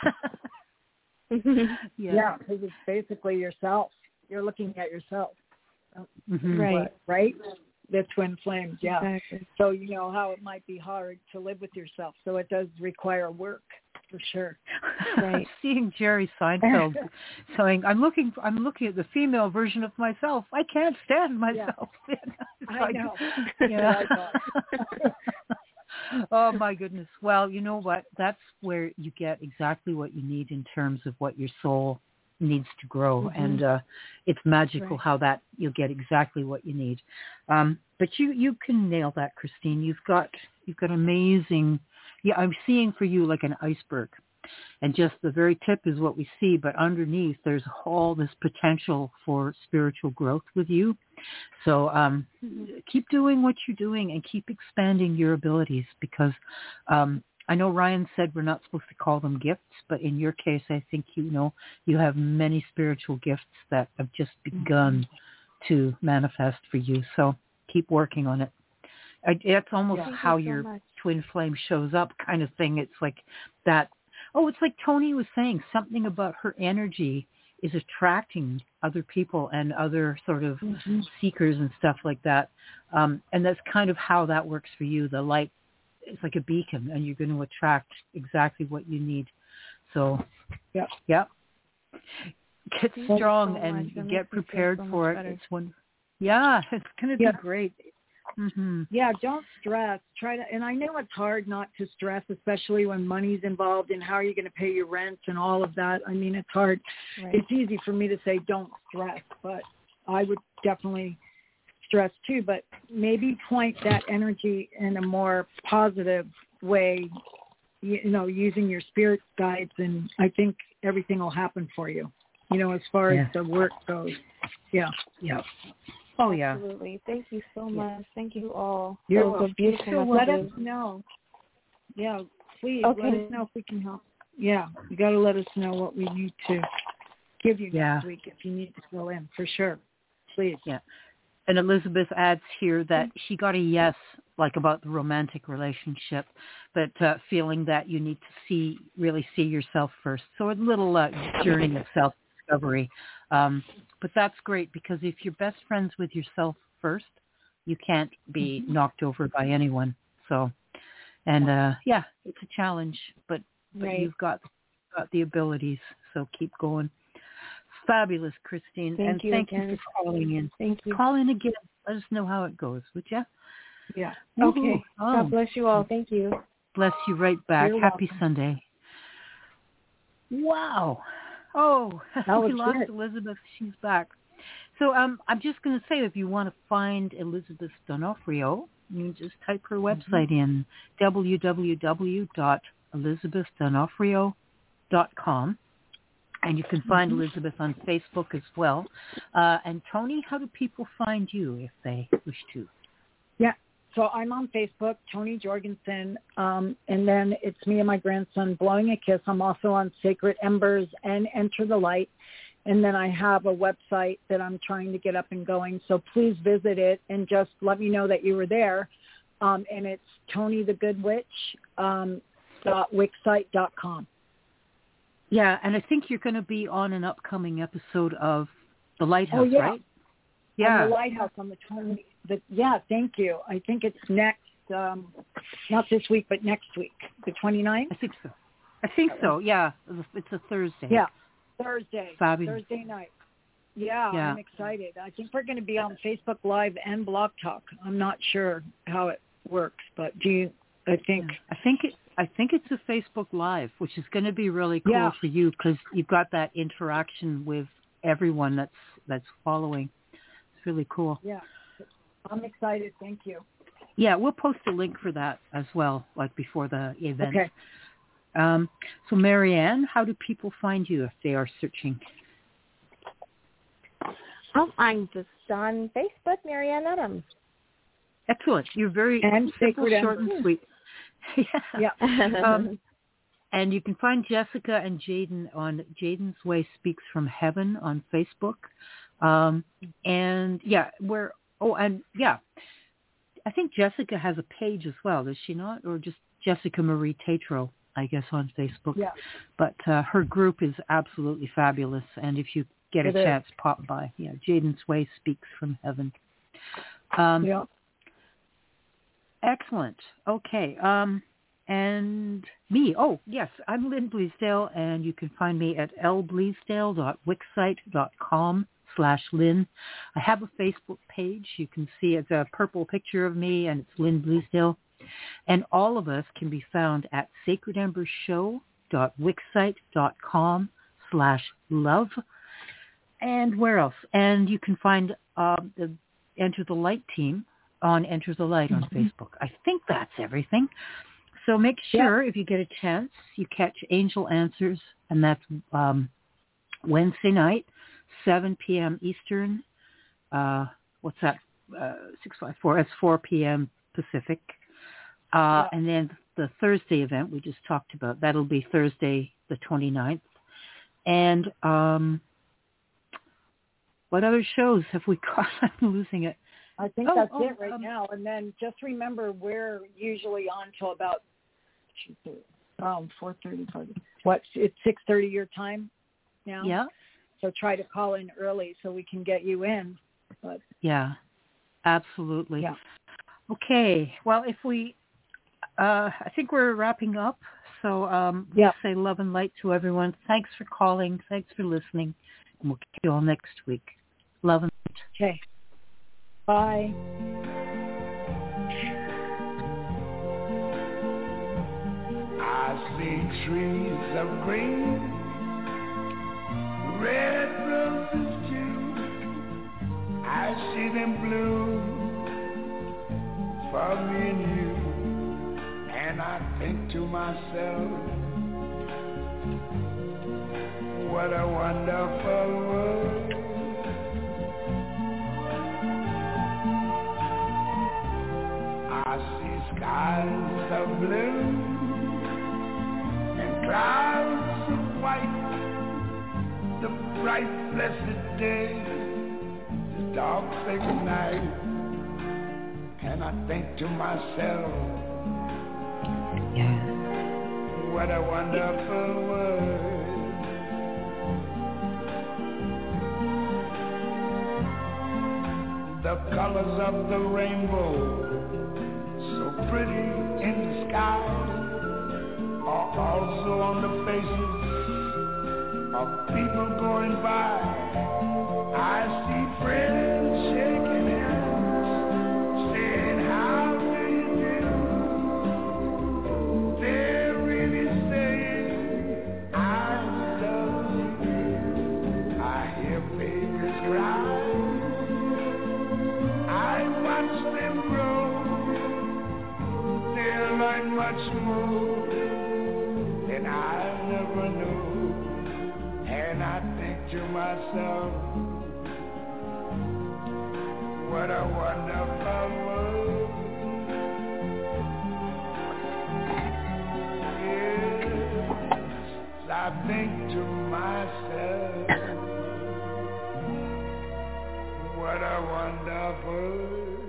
Yeah, because it's basically yourself. You're looking at yourself. Right? The twin flames, Exactly. So you know how it might be hard to live with yourself. So it does require work, for sure. Right. Seeing Jerry Seinfeld saying, I'm looking at the female version of myself. I can't stand myself. I know. Yeah. Oh, my goodness. Well, you know what? That's where you get exactly what you need in terms of what your soul needs to grow. And it's magical how that you'll get exactly what you need. But you can nail that, Christine. You've got amazing. Yeah, I'm seeing for you like an iceberg. And just the very tip is what we see, but underneath there's all this potential for spiritual growth with you. So keep doing what you're doing and keep expanding your abilities, because I know Ryan said we're not supposed to call them gifts, but in your case, I think you have many spiritual gifts that have just begun to manifest for you. So keep working on it. It's almost how your twin flame shows up kind of thing. It's like that. Oh, it's like Tony was saying, something about her energy is attracting other people and other sort of seekers and stuff like that. And that's kind of how that works for you. The light is like a beacon, and you're going to attract exactly what you need. So, get strong and get prepared for it. It's it's going to be great. Yeah, don't stress. Try to, and I know it's hard not to stress, especially when money's involved and how are you going to pay your rent and all of that. I mean, it's hard. Right. It's easy for me to say don't stress, but I would definitely stress too. But maybe point that energy in a more positive way, using your spirit guides, and I think everything will happen for you, as far as the work goes. Yeah. Oh, yeah. Absolutely. Thank you so much. Thank you all. You're welcome. Beautiful let us know. Yeah, please. Okay. Let us know if we can help. Yeah, you got to let us know what we need to give you next week if you need to fill in, for sure. Please. Yeah. And Elizabeth adds here that she got a yes, like about the romantic relationship, but feeling that you need to really see yourself first. So a little journey of self-discovery. But that's great, because if you're best friends with yourself first, you can't be knocked over by anyone. So, and it's a challenge, but you've got the abilities. So keep going. Fabulous, Christine. Thank you for calling in. Thank you. Call in again. Let us know how it goes, would you? Yeah. Okay. God bless you all. Thank you. Bless you right back. You're Happy welcome. Sunday. Wow. Oh, we lost Elizabeth. She's back. So I'm just going to say, if you want to find Elizabeth D'Onofrio, you just type her website in, www.elizabethdonofrio.com. And you can find Elizabeth on Facebook as well. And Tony, how do people find you if they wish to? Yeah. So I'm on Facebook, Tony Jorgensen, and then it's me and my grandson blowing a kiss. I'm also on Sacred Embers and Enter the Light. And then I have a website that I'm trying to get up and going. So please visit it and just let me know that you were there. And it's TonyTheGoodWitch.wixsite.com. Yeah, and I think you're going to be on an upcoming episode of The Lighthouse, right? Yeah. On The Lighthouse on the 20th. Thank you. I think it's next, not this week, but next week, the 29th? I think so, yeah. It's a Thursday. Yeah, Thursday. Fabulous. Thursday night. Yeah, I'm excited. I think we're going to be on Facebook Live and Blog Talk. I'm not sure how it works, but I think it's a Facebook Live, which is going to be really cool for you, because you've got that interaction with everyone that's following. It's really cool. Yeah. I'm excited. Thank you. Yeah, we'll post a link for that as well, like before the event. Okay. So Marianne, how do people find you if they are searching? I'm just on Facebook, Marianne Adams. Excellent. You're very simple, short, and sweet. Yeah. And you can find Jessica and Jaden on Jaden's Way Speaks from Heaven on Facebook. I think Jessica has a page as well, does she not? Or just Jessica Marie Tatro, I guess, on Facebook. Yeah. But her group is absolutely fabulous. And if you get a chance, pop by. Yeah, Jaden's Way Speaks from Heaven. Excellent. Okay. And me. Oh, yes. I'm Lynn Bleasdale, and you can find me at lbleasdale.wixsite.com/Lynn. I have a Facebook page. You can see it's a purple picture of me, and it's Lynn Bleasdale. And all of us can be found at sacredembershow.wixsite.com/love. And where else? And you can find the Enter the Light team on Enter the Light on Facebook. I think that's everything. So make sure if you get a chance, you catch Angel Answers, and that's Wednesday night, 7 p.m. Eastern. What's that? 654. That's 4 p.m. Pacific. And then the Thursday event we just talked about, that'll be Thursday the 29th. And what other shows have we got? I'm losing it. I think that's it right now. And then just remember, we're usually on till about 4:30. What? It's 6:30 your time now. Yeah. So try to call in early so we can get you in. But yeah, absolutely. Yeah. Okay. Well, if we, I think we're wrapping up. So say love and light to everyone. Thanks for calling. Thanks for listening. And we'll catch you all next week. Love and light. Okay. Bye. I see trees of green, red roses too. I see them bloom for me and you. And I think to myself, what a wonderful world. I see skies of blue and clouds of white, the bright blessed day, the dark sacred night. And I think to myself, what a wonderful world. The colors of the rainbow, so pretty in the sky, are also on the faces of people going by. I see friends shaking hands, saying, how do you do? They're really saying, I love you. I hear babies cry, I watch them grow. They'll learn much more than I never knew. And I think to myself, what a wonderful world. Yes, I think to myself, what a wonderful world.